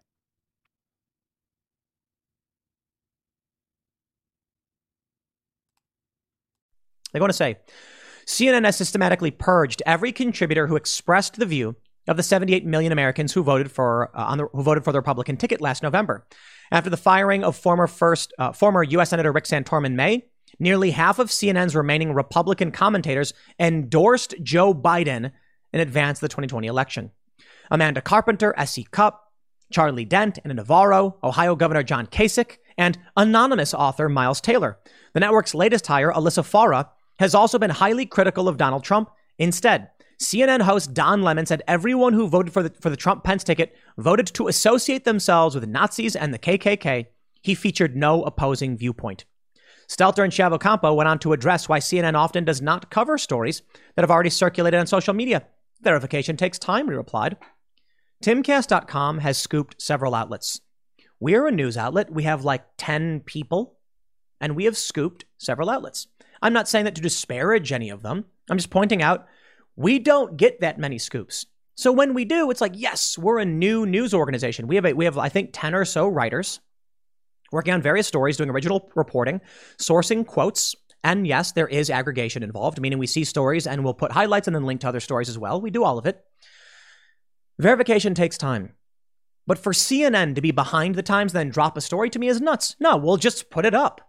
They go on to say, C N N has systematically purged every contributor who expressed the view of the seventy-eight million Americans who voted for uh, on the, who voted for the Republican ticket last November. After the firing of former first uh, former U S Senator Rick Santorum in May, nearly half of C N N's remaining Republican commentators endorsed Joe Biden in advance of the twenty twenty election. Amanda Carpenter, S C Cupp, Charlie Dent, Anna Navarro, Ohio Governor John Kasich, and anonymous author Miles Taylor. The network's latest hire, Alyssa Farah, has also been highly critical of Donald Trump. Instead, C N N host Don Lemon said everyone who voted for the for the Trump-Pence ticket voted to associate themselves with Nazis and the K K K. He featured no opposing viewpoint. Stelter and Schiavo-Campo went on to address why C N N often does not cover stories that have already circulated on social media. Verification takes time, he replied. Timcast dot com has scooped several outlets. We're a news outlet. We have like ten people, and we have scooped several outlets. I'm not saying that to disparage any of them. I'm just pointing out we don't get that many scoops. So when we do, it's like, yes, we're a new news organization. We have, a, we have I think, ten or so writers working on various stories, doing original reporting, sourcing quotes. And yes, there is aggregation involved, meaning we see stories and we'll put highlights and then link to other stories as well. We do all of it. Verification takes time. But for C N N to be behind the times and then drop a story to me is nuts. No, we'll just put it up.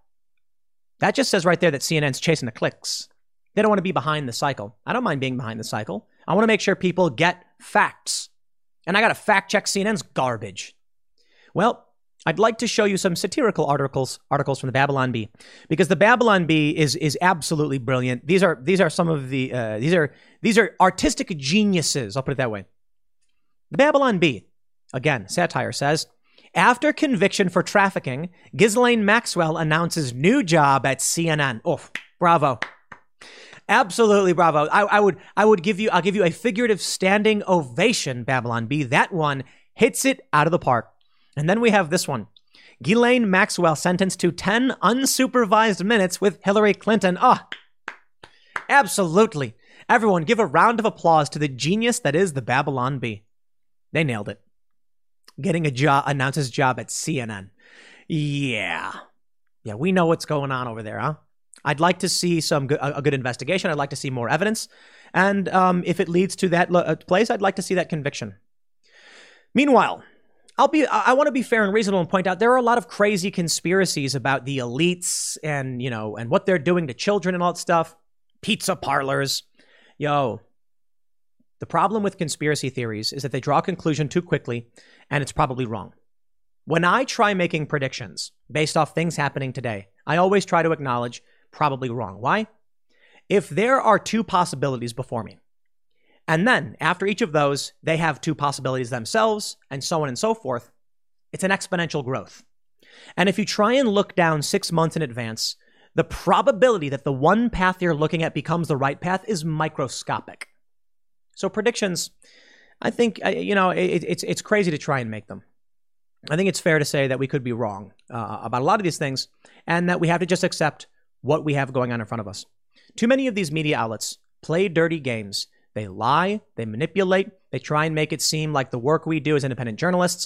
That just says right there that C N N's chasing the clicks. They don't want to be behind the cycle. I don't mind being behind the cycle. I want to make sure people get facts. And I got to fact check C N N's garbage. Well, I'd like to show you some satirical articles articles from the Babylon Bee, because the Babylon Bee is is absolutely brilliant. These are these are some of the uh, these are these are artistic geniuses. I'll put it that way. The Babylon Bee, again, satire says, after conviction for trafficking, Ghislaine Maxwell announces new job at C N N. Oh, bravo. Absolutely, bravo. I, I would, I would give you, I'll give you a figurative standing ovation, Babylon Bee. That one hits it out of the park. And then we have this one. Ghislaine Maxwell sentenced to ten unsupervised minutes with Hillary Clinton. Ah, oh, absolutely. Everyone, give a round of applause to the genius that is the Babylon Bee. They nailed it. Getting a job, announces job at C N N. Yeah. Yeah, we know what's going on over there, huh? I'd like to see some good, a good investigation. I'd like to see more evidence. And um, if it leads to that lo- place, I'd like to see that conviction. Meanwhile, I'll be, I want to be fair and reasonable and point out there are a lot of crazy conspiracies about the elites and, you know, and what they're doing to children and all that stuff. Pizza parlors. Yo, the problem with conspiracy theories is that they draw a conclusion too quickly, and it's probably wrong. When I try making predictions based off things happening today, I always try to acknowledge probably wrong. Why? If there are two possibilities before me, and then after each of those, they have two possibilities themselves, and so on and so forth, it's an exponential growth. And if you try and look down six months in advance, the probability that the one path you're looking at becomes the right path is microscopic. So predictions, I think, you know, it, it's it's crazy to try and make them. I think it's fair to say that we could be wrong uh, about a lot of these things, and that we have to just accept what we have going on in front of us. Too many of these media outlets play dirty games. They lie, they manipulate, they try and make it seem like the work we do as independent journalists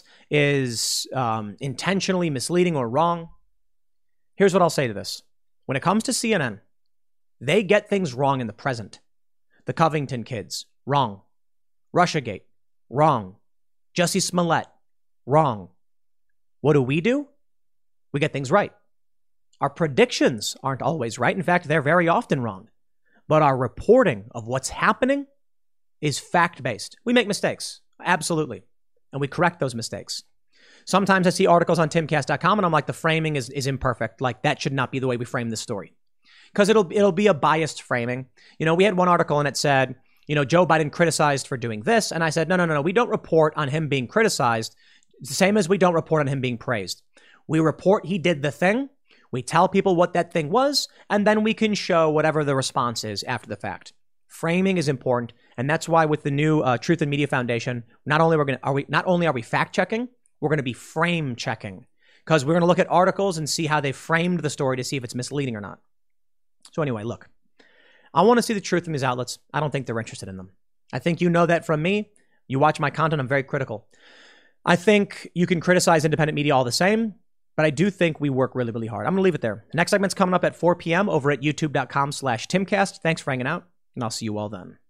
is um, intentionally misleading or wrong. Here's what I'll say to this. When it comes to C N N, they get things wrong in the present. The Covington kids, wrong. Russiagate, wrong. Jussie Smollett, wrong. What do we do? We get things right. Our predictions aren't always right. In fact, they're very often wrong. But our reporting of what's happening is fact-based. We make mistakes, absolutely. And we correct those mistakes. Sometimes I see articles on timcast dot com and I'm like, the framing is, is imperfect. Like, that should not be the way we frame this story. Because it'll it'll be a biased framing. You know, we had one article and it said, you know, Joe Biden criticized for doing this. And I said, no, no, no, no. We don't report on him being criticized. It's the same as we don't report on him being praised. We report he did the thing. We tell people what that thing was. And then we can show whatever the response is after the fact. Framing is important. And that's why with the new uh, Truth and Media Foundation, not only we're going to are we not only are we fact checking, we're going to be frame checking, because we're going to look at articles and see how they framed the story to see if it's misleading or not. So anyway, look, I want to see the truth in these outlets. I don't think they're interested in them. I think you know that from me. You watch my content. I'm very critical. I think you can criticize independent media all the same, but I do think we work really, really hard. I'm going to leave it there. The next segment's coming up at four p.m. over at youtube dot com slash timcast. Thanks for hanging out, and I'll see you all then.